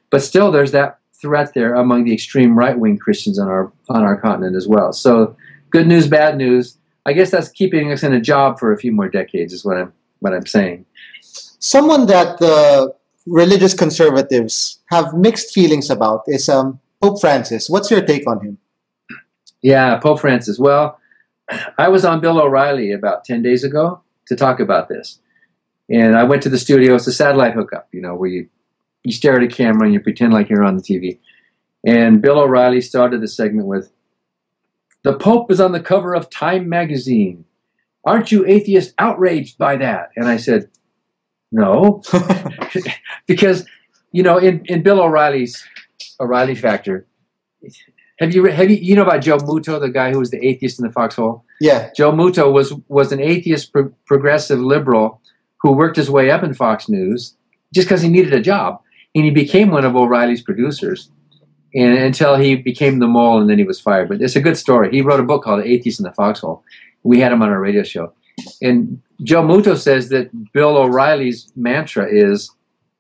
But still, there's that threat there among the extreme right-wing Christians on our continent as well. So, good news, bad news. I guess that's keeping us in a job for a few more decades, is what I'm saying. Someone that the religious conservatives have mixed feelings about is Pope Francis. What's your take on him? Yeah, Pope Francis. Well, I was on Bill O'Reilly about 10 days ago to talk about this. And I went to the studio. It's a satellite hookup, where you stare at a camera and you pretend like you're on the TV. And Bill O'Reilly started the segment with, "The Pope is on the cover of Time magazine. Aren't you atheists outraged by that?" And I said, no. Because, in Bill O'Reilly's O'Reilly Factor, have you about Joe Muto, the guy who was the atheist in the foxhole? Yeah. Joe Muto was an atheist progressive liberal who worked his way up in Fox News just because he needed a job. And he became one of O'Reilly's producers until he became the mole, and then he was fired. But it's a good story. He wrote a book called Atheist in the Foxhole. We had him on our radio show. And Joe Muto says that Bill O'Reilly's mantra is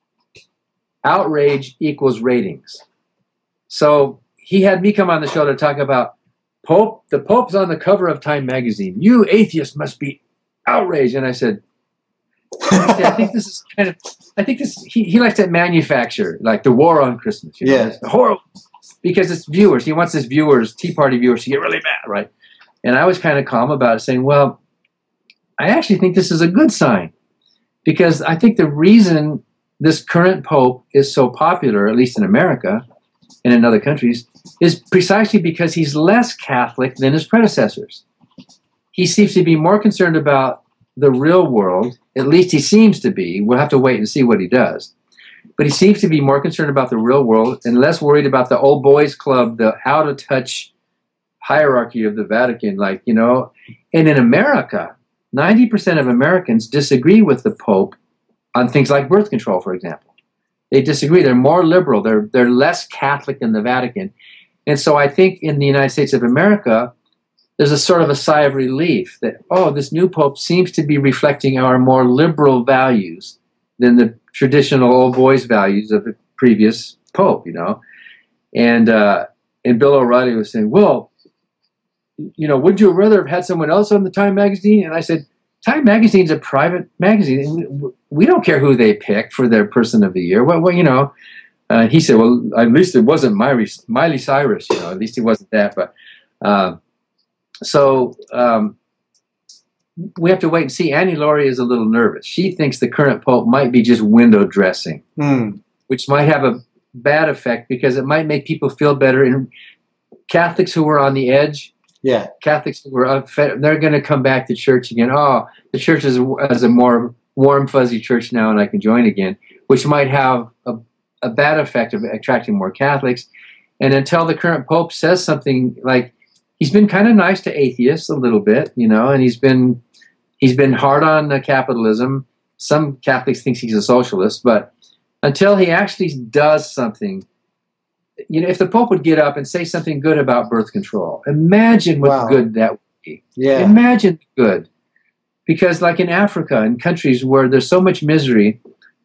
outrage equals ratings. So he had me come on the show to talk about the Pope's on the cover of Time magazine. You atheists must be outraged. And I said, I think this is he likes to manufacture, like the war on Christmas. Yeah. Horrible. Because it's viewers. He wants his viewers, Tea Party viewers, to get really mad, right? And I was kind of calm about it, saying, well, I actually think this is a good sign. Because I think the reason this current Pope is so popular, at least in America and in other countries, is precisely because he's less Catholic than his predecessors. He seems to be more concerned about the real world. At least he seems to be. We'll have to wait and see what he does. But he seems to be more concerned about the real world and less worried about the old boys club, the out-of-touch hierarchy of the Vatican. And in America, 90% of Americans disagree with the Pope on things like birth control, for example. They disagree. They're more liberal. They're less Catholic than the Vatican. And so I think in the United States of America, there's a sort of a sigh of relief that, this new Pope seems to be reflecting our more liberal values than the traditional old boys values of the previous Pope, And Bill O'Reilly was saying, well, would you rather have had someone else on the Time magazine? And I said, Time magazine's a private magazine. We don't care who they pick for their person of the year. He said, well, at least it wasn't Miley Cyrus, at least it wasn't that. But So we have to wait and see. Annie Laurie is a little nervous. She thinks the current Pope might be just window dressing, which might have a bad effect because it might make people feel better. And Catholics who were on the edge, Catholics who were unfed, they're going to come back to church again. The church is a more warm, fuzzy church now, and I can join again, which might have a bad effect of attracting more Catholics. And until the current Pope says something like, he's been kind of nice to atheists a little bit, and he's been hard on capitalism. Some Catholics think he's a socialist, but until he actually does something, if the Pope would get up and say something good about birth control, imagine what good that would be. Yeah. Imagine good. Because like in Africa, in countries where there's so much misery,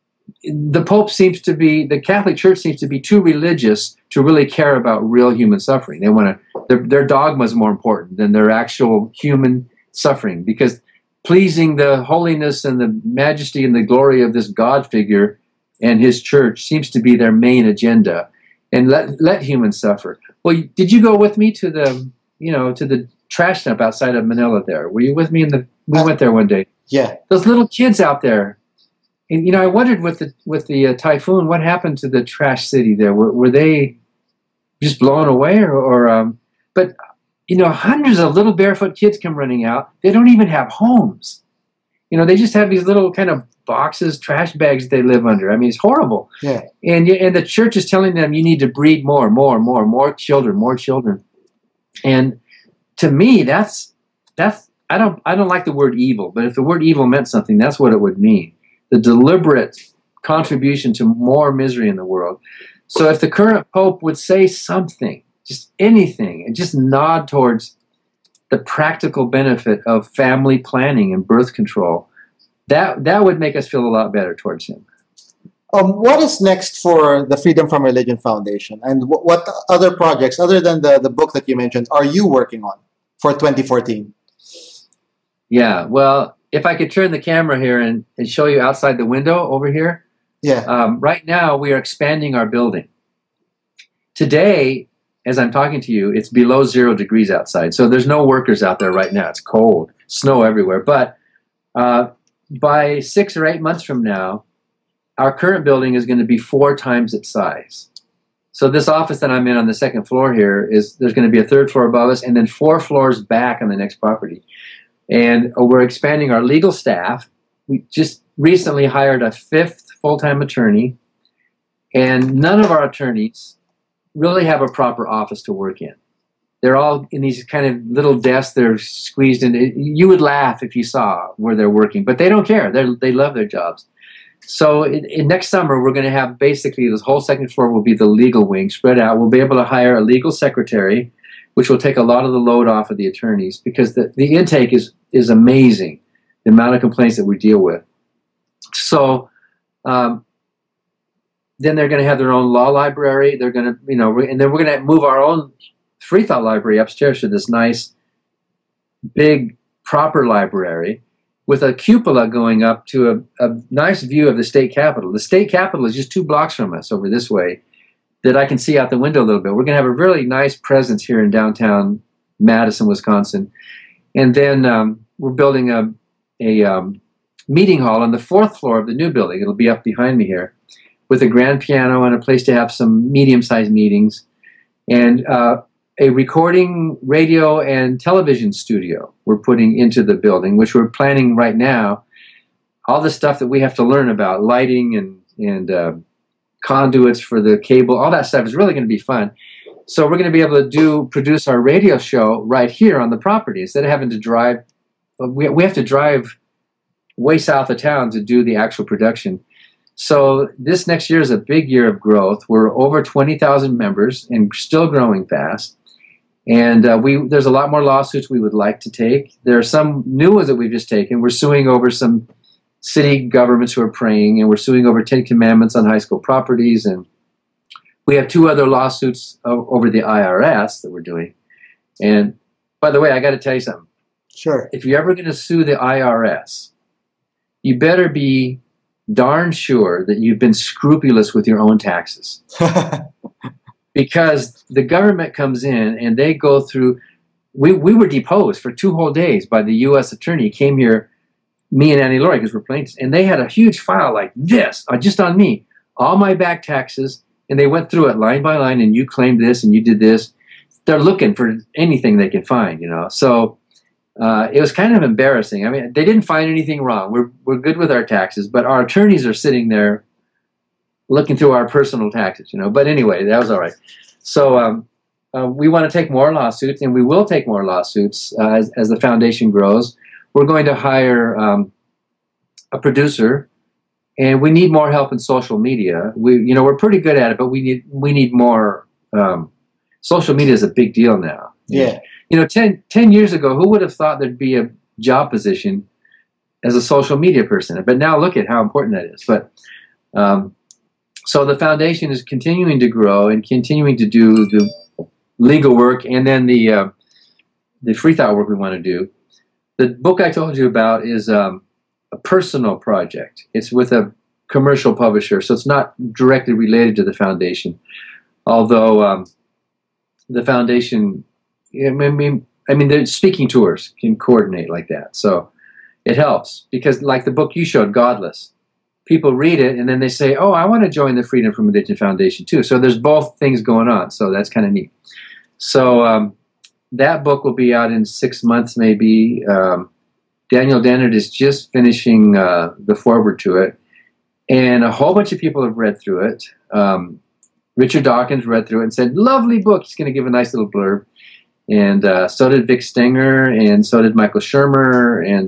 the Catholic Church seems to be too religious to really care about real human suffering. They want to, their dogma is more important than their actual human suffering, because pleasing the holiness and the majesty and the glory of this God figure and his church seems to be their main agenda. And let humans suffer. Well, did you go with me to the trash dump outside of Manila there? Were you with me we went there one day. Yeah. Those little kids out there. And, I wondered with the typhoon, what happened to the trash city there? Were they just blown away but hundreds of little barefoot kids come running out. They don't even have homes. They just have these little kind of boxes, trash bags they live under. I mean, it's horrible. Yeah. And the church is telling them you need to breed more children. And to me, that's I don't like the word evil, but if the word evil meant something, that's what it would mean. The deliberate contribution to more misery in the world. So if the current Pope would say something, just anything, and just nod towards the practical benefit of family planning and birth control, that would make us feel a lot better towards him. What is next for the Freedom from Religion Foundation, and what other projects, other than the book that you mentioned, are you working on for 2014? Yeah, well, if I could turn the camera here and show you outside the window over here. Yeah. Right now, we are expanding our building. Today, as I'm talking to you, it's below 0 degrees outside, so there's no workers out there right now. It's cold, snow everywhere. But by 6 or 8 months from now, our current building is going to be 4 times its size. So this office that I'm in on the second floor here there's going to be a 3rd floor above us and then 4 floors back on the next property. And we're expanding our legal staff. We just recently hired a 5th full-time attorney, and none of our attorneys really have a proper office to work in. They're all in these kind of little desks. They're squeezed in. You would laugh if you saw where they're working, but they don't care. They love their jobs. So in next summer, we're going to have basically this whole second floor will be the legal wing spread out. We'll be able to hire a legal secretary, which will take a lot of the load off of the attorneys, because the intake is amazing, the amount of complaints that we deal with. So then they're going to have their own law library. They're going to, and then we're going to move our own free thought library upstairs to this nice, big, proper library, with a cupola going up to a nice view of the state capitol. The state capitol is just 2 blocks from us over this way that I can see out the window a little bit. We're going to have a really nice presence here in downtown Madison, Wisconsin. And then we're building a meeting hall on the 4th floor of the new building. It'll be up behind me here, with a grand piano and a place to have some medium-sized meetings. And a recording radio and television studio we're putting into the building, which we're planning right now. All the stuff that we have to learn about, lighting and conduits for the cable, all that stuff is really going to be fun. So we're going to be able to produce our radio show right here on the property instead of having to drive. We have to drive way south of town to do the actual production. So this next year is a big year of growth. We're over 20,000 members and still growing fast. And there's a lot more lawsuits we would like to take. There are some new ones that we've just taken. We're suing over some city governments who are praying, and we're suing over 10 commandments on high school properties. And we have 2 other lawsuits over the IRS that we're doing. And by the way, I got to tell you something. Sure. If you're ever going to sue the IRS, you better be darn sure that you've been scrupulous with your own taxes. Because the government comes in and they go through, we were deposed for 2 whole days by the U.S. attorney. He came here, me and Annie Laurie, because we're plaintiffs, and they had a huge file like this, just on me, all my back taxes, and they went through it line by line, and you claimed this and you did this. They're looking for anything they can find, So it was kind of embarrassing. I mean, they didn't find anything wrong. We're good with our taxes, but our attorneys are sitting there looking through our personal taxes, But anyway, that was all right. So we want to take more lawsuits, and we will take more lawsuits as the foundation grows. We're going to hire a producer, and we need more help in social media. We're pretty good at it, but we need more. Social media is a big deal now. Yeah. 10 years ago, who would have thought there'd be a job position as a social media person? But now look at how important that is. But so the foundation is continuing to grow and continuing to do the legal work, and then the free thought work we want to do. The book I told you about is a personal project. It's with a commercial publisher, so it's not directly related to the foundation. Although the foundation, I mean, the speaking tours can coordinate like that, so it helps, because like the book you showed, Godless, people read it and then they say, "Oh, I want to join the Freedom from Religion Foundation too." So there's both things going on, so that's kind of neat. So that book will be out in 6 months, maybe. Daniel Dennett is just finishing the foreword to it, and a whole bunch of people have read through it. Richard Dawkins read through it and said, "Lovely book." He's going to give a nice little blurb. And so did Vic Stenger, and so did Michael Shermer, and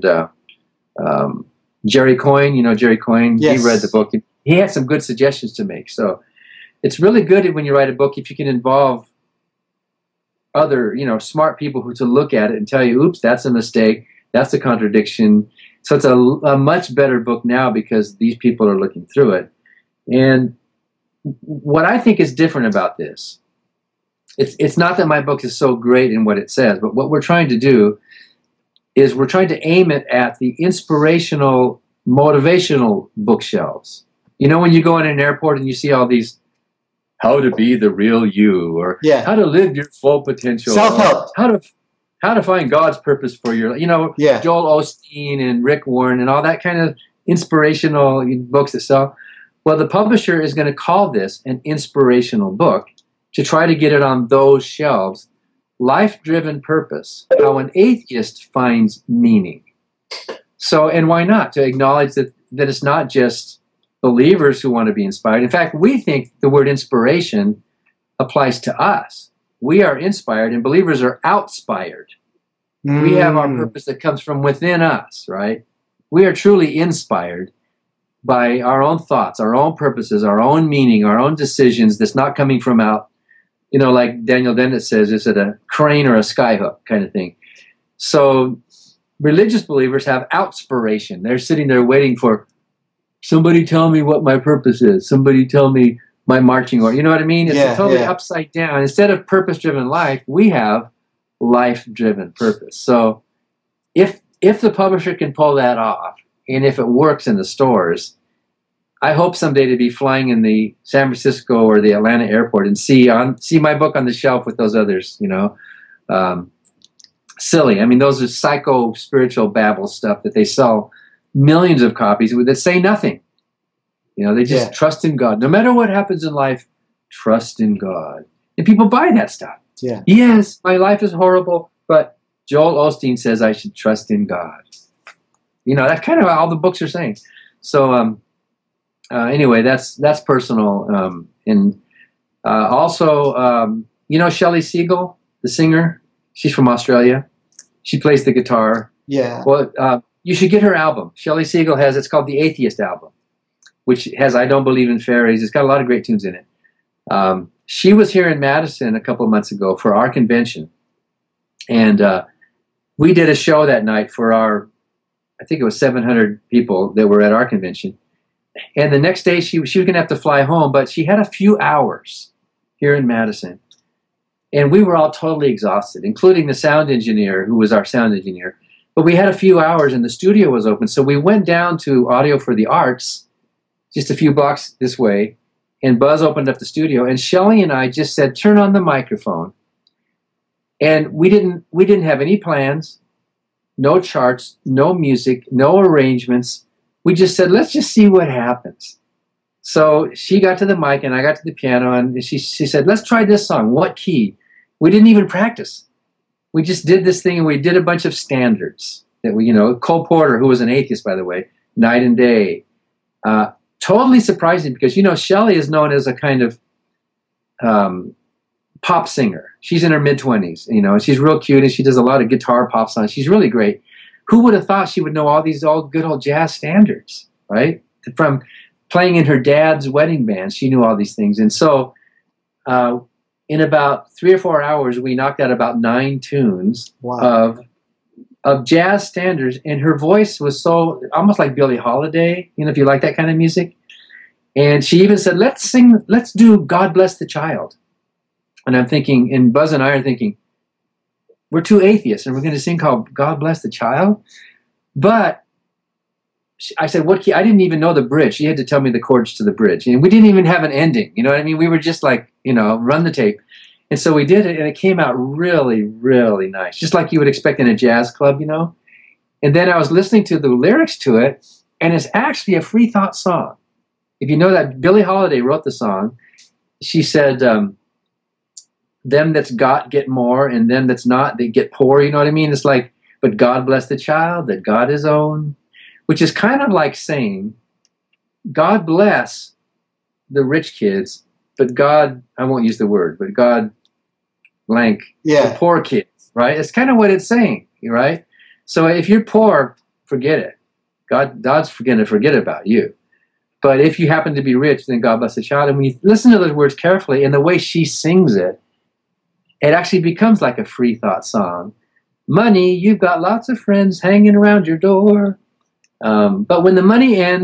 Jerry Coyne. Jerry Coyne, yes. He read the book. He had some good suggestions to make. So it's really good when you write a book if you can involve other, smart people who to look at it and tell you, "Oops, that's a mistake. That's a contradiction." So it's a much better book now because these people are looking through it. And what I think is different about this, it's not that my book is so great in what it says, but what we're trying to do is we're trying to aim it at the inspirational, motivational bookshelves. You know, when you go in an airport and you see all these, how to be the real you, or how to live your full potential, self-help, how to find God's purpose for your, Joel Osteen and Rick Warren and all that kind of inspirational books that sell. Well, the publisher is going to call this an inspirational book to try to get it on those shelves. Life-driven purpose, how an atheist finds meaning. So, and why not? To acknowledge that it's not just believers who want to be inspired. In fact, we think the word inspiration applies to us. We are inspired, and believers are outspired. We have our purpose that comes from within us, right? We are truly inspired by our own thoughts, our own purposes, our own meaning, our own decisions that's not coming from out, like Daniel Dennett says, is it a crane or a skyhook kind of thing? So religious believers have outspiration. They're sitting there waiting for, somebody tell me what my purpose is. Somebody tell me my marching order. You know what I mean? It's totally upside down. Instead of purpose-driven life, we have life-driven purpose. So if the publisher can pull that off, and if it works in the stores, I hope someday to be flying in the San Francisco or the Atlanta airport and see my book on the shelf with those others, silly. I mean, those are psycho-spiritual babble stuff that they sell millions of copies that say nothing. They just trust in God. No matter what happens in life, trust in God. And people buy that stuff. Yeah. Yes, my life is horrible, but Joel Osteen says I should trust in God. That's kind of all the books are saying. So anyway, that's personal. And also, Shelley Siegel, the singer, she's from Australia. She plays the guitar. Yeah. Well, you should get her album. Shelley Siegel it's called The Atheist Album, which has I Don't Believe in Fairies. It's got a lot of great tunes in it. She was here in Madison a couple of months ago for our convention. And we did a show that night for I think it was 700 people that were at our convention. And the next day she was going to have to fly home, but she had a few hours here in Madison. And we were all totally exhausted, including the sound engineer, who was our sound engineer. But we had a few hours and the studio was open. So we went down to Audio for the Arts, just a few blocks this way, and Buzz opened up the studio. And Shelley and I just said, turn on the microphone. And we didn't have any plans, no charts, no music, no arrangements. We just said, let's just see what happens. So she got to the mic and I got to the piano, and she said, let's try this song. What key? We didn't even practice. We just did this thing, and we did a bunch of standards that Cole Porter, who was an atheist, by the way, Night and Day. Totally surprising because, Shelley is known as a kind of pop singer. She's in her mid-20s, and she's real cute, and she does a lot of guitar pop songs. She's really great. Who would have thought she would know all these good old jazz standards, right? From playing in her dad's wedding band, she knew all these things. And so in about 3 or 4 hours, we knocked out about 9 tunes of jazz standards. And her voice was so almost like Billie Holiday, if you like that kind of music. And she even said, let's do God Bless the Child. And I'm thinking, and Buzz and I are thinking, we're two atheists and we're going to sing called God Bless the Child. But I said, what key? I didn't even know the bridge. She had to tell me the chords to the bridge. And we didn't even have an ending. You know what I mean? We were just like, run the tape. And so we did it, and it came out really, really nice. Just like you would expect in a jazz club, And then I was listening to the lyrics to it, and it's actually a Free Thought song. If you know that, Billie Holiday wrote the song. She said, them that's got get more, and them that's not, they get poor. You know what I mean? It's like, but God bless the child that God is own. Which is kind of like saying, God bless the rich kids, but God, I won't use the word, but God blank the poor kids, right? It's kind of what it's saying, right? So if you're poor, forget it. God's going to forget about you. But if you happen to be rich, then God bless the child. And when you listen to those words carefully and the way she sings it, it actually becomes like a Free Thought song. Money, you've got lots of friends hanging around your door. But when the money ends,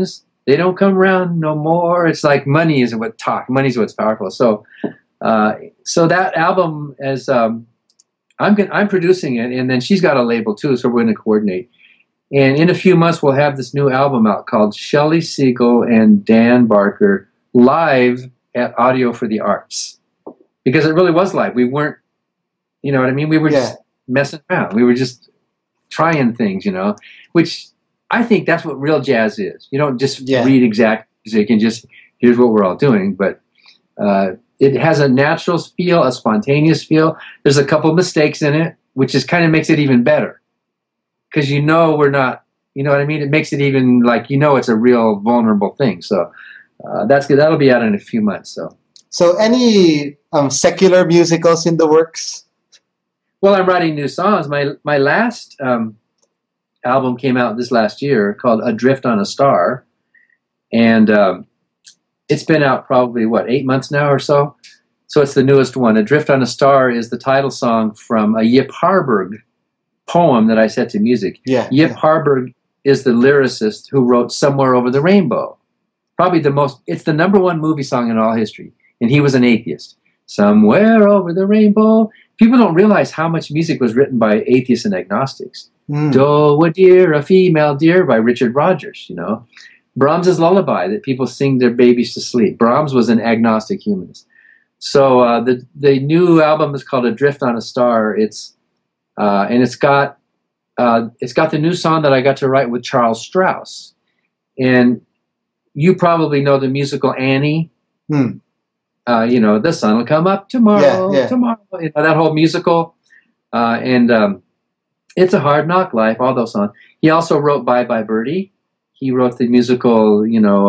They don't come around no more. It's like money's what's powerful. So so that album is I'm producing it, and then she's got a label too, so we're going to coordinate. And in a few months, we'll have this new album out called Shelley Siegel and Dan Barker live at Audio for the Arts, because it really was live. We weren't, you know what I mean? We were just messing around. We were just trying things, which I think that's what real jazz is. You don't just read exact music and just here's what we're all doing, but it has a natural feel, a spontaneous feel. There's a couple mistakes in it, which just kind of makes it even better. Because we're not, you know what I mean? It makes it even like, it's a real vulnerable thing. So that's good. That'll be out in a few months. So any secular musicals in the works? Well, I'm writing new songs. My last album came out this last year called Adrift on a Star. And it's been out probably, 8 months now or so? So it's the newest one. Adrift on a Star is the title song from a Yip Harburg poem that I set to music. Yip Harburg is the lyricist who wrote Somewhere Over the Rainbow. Probably it's the #1 movie song in all history. And he was an atheist. Somewhere over the rainbow. People don't realize how much music was written by atheists and agnostics. Do a deer, a female deer by Richard Rodgers, Brahms' Lullaby that people sing their babies to sleep. Brahms was an agnostic humanist. So the new album is called Adrift on a Star. And it's got the new song that I got to write with Charles Strauss. And you probably know the musical Annie. The sun will come up tomorrow, tomorrow. That whole musical. And It's a Hard Knock Life, all those songs. He also wrote Bye Bye Birdie. He wrote the musical,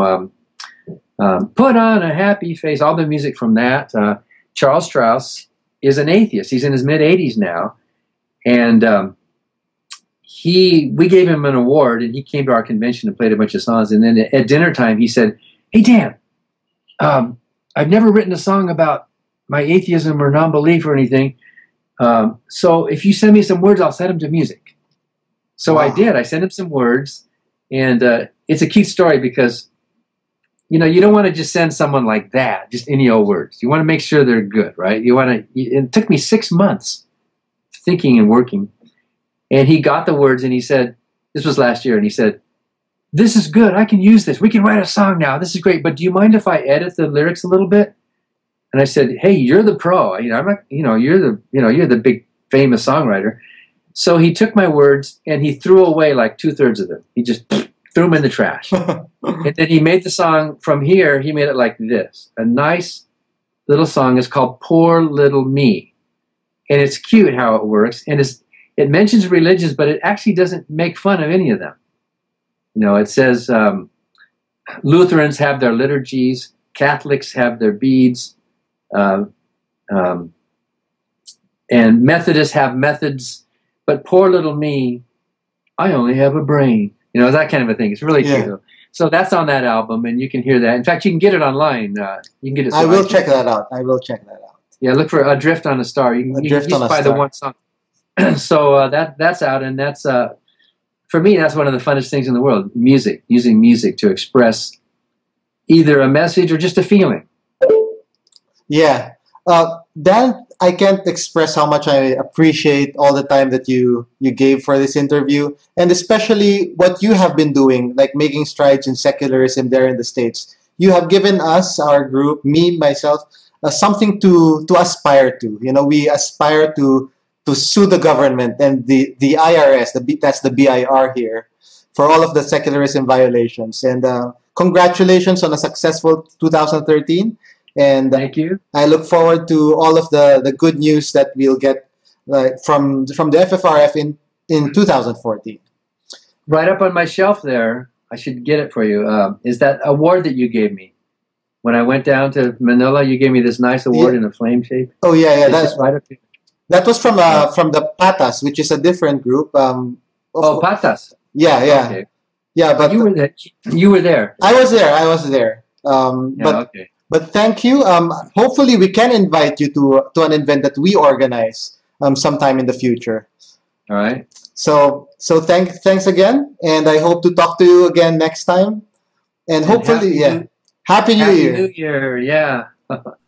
Put on a Happy Face, all the music from that. Charles Strauss is an atheist. He's in his mid-80s now. And we gave him an award, and he came to our convention and played a bunch of songs. And then at dinner time, he said, "Hey, Dan, I've never written a song about my atheism or non-belief or anything. So if you send me some words, I'll set them to music." So I did. I sent him some words, and it's a cute story because, you don't want to just send someone like that, just any old words. You want to make sure they're good, right? It took me 6 months thinking and working. And he got the words, and he said, this was last year, and he said, "This is good. I can use this. We can write a song now. This is great. But do you mind if I edit the lyrics a little bit?" And I said, "Hey, you're the pro. I'm not, you're the big famous songwriter." So he took my words and he threw away like 2/3 of them. He just threw them in the trash. And then he made the song from here. He made it like this. A nice little song. It's called Poor Little Me. And it's cute how it works. And it mentions religions, but it actually doesn't make fun of any of them. It says Lutherans have their liturgies, Catholics have their beads, and Methodists have methods, but poor little me, I only have a brain. That kind of a thing. It's really cute. So that's on that album, and you can hear that. In fact, you can get it online. You can get it. I will check that out. Yeah, look for Adrift on a Star. You can just buy the one song. So that's out, and that's for me, that's one of the funnest things in the world. Music, using music to express either a message or just a feeling. Yeah. Dan, I can't express how much I appreciate all the time that you gave for this interview, and especially what you have been doing, like making strides in secularism there in the States. You have given us, our group, me, myself, something to aspire to. We aspire to sue the government and the IRS, that's the BIR here, for all of the secularism violations. And congratulations on a successful 2013. And thank you. I look forward to all of the good news that we'll get from the FFRF in 2014. Right up on my shelf there, I should get it for you, is that award that you gave me. When I went down to Manila, you gave me this nice award in a flame shape. Oh, yeah. That's right up here. That was from the Patas, which is a different group. Patas. Yeah. Okay. Yeah, but you were there. You were there. I was there. But thank you. Hopefully, we can invite you to an event that we organize sometime in the future. All right. So thanks again, and I hope to talk to you again next time. and And hopefully, happy yeah, new, Happy New happy Year. New Year. Yeah.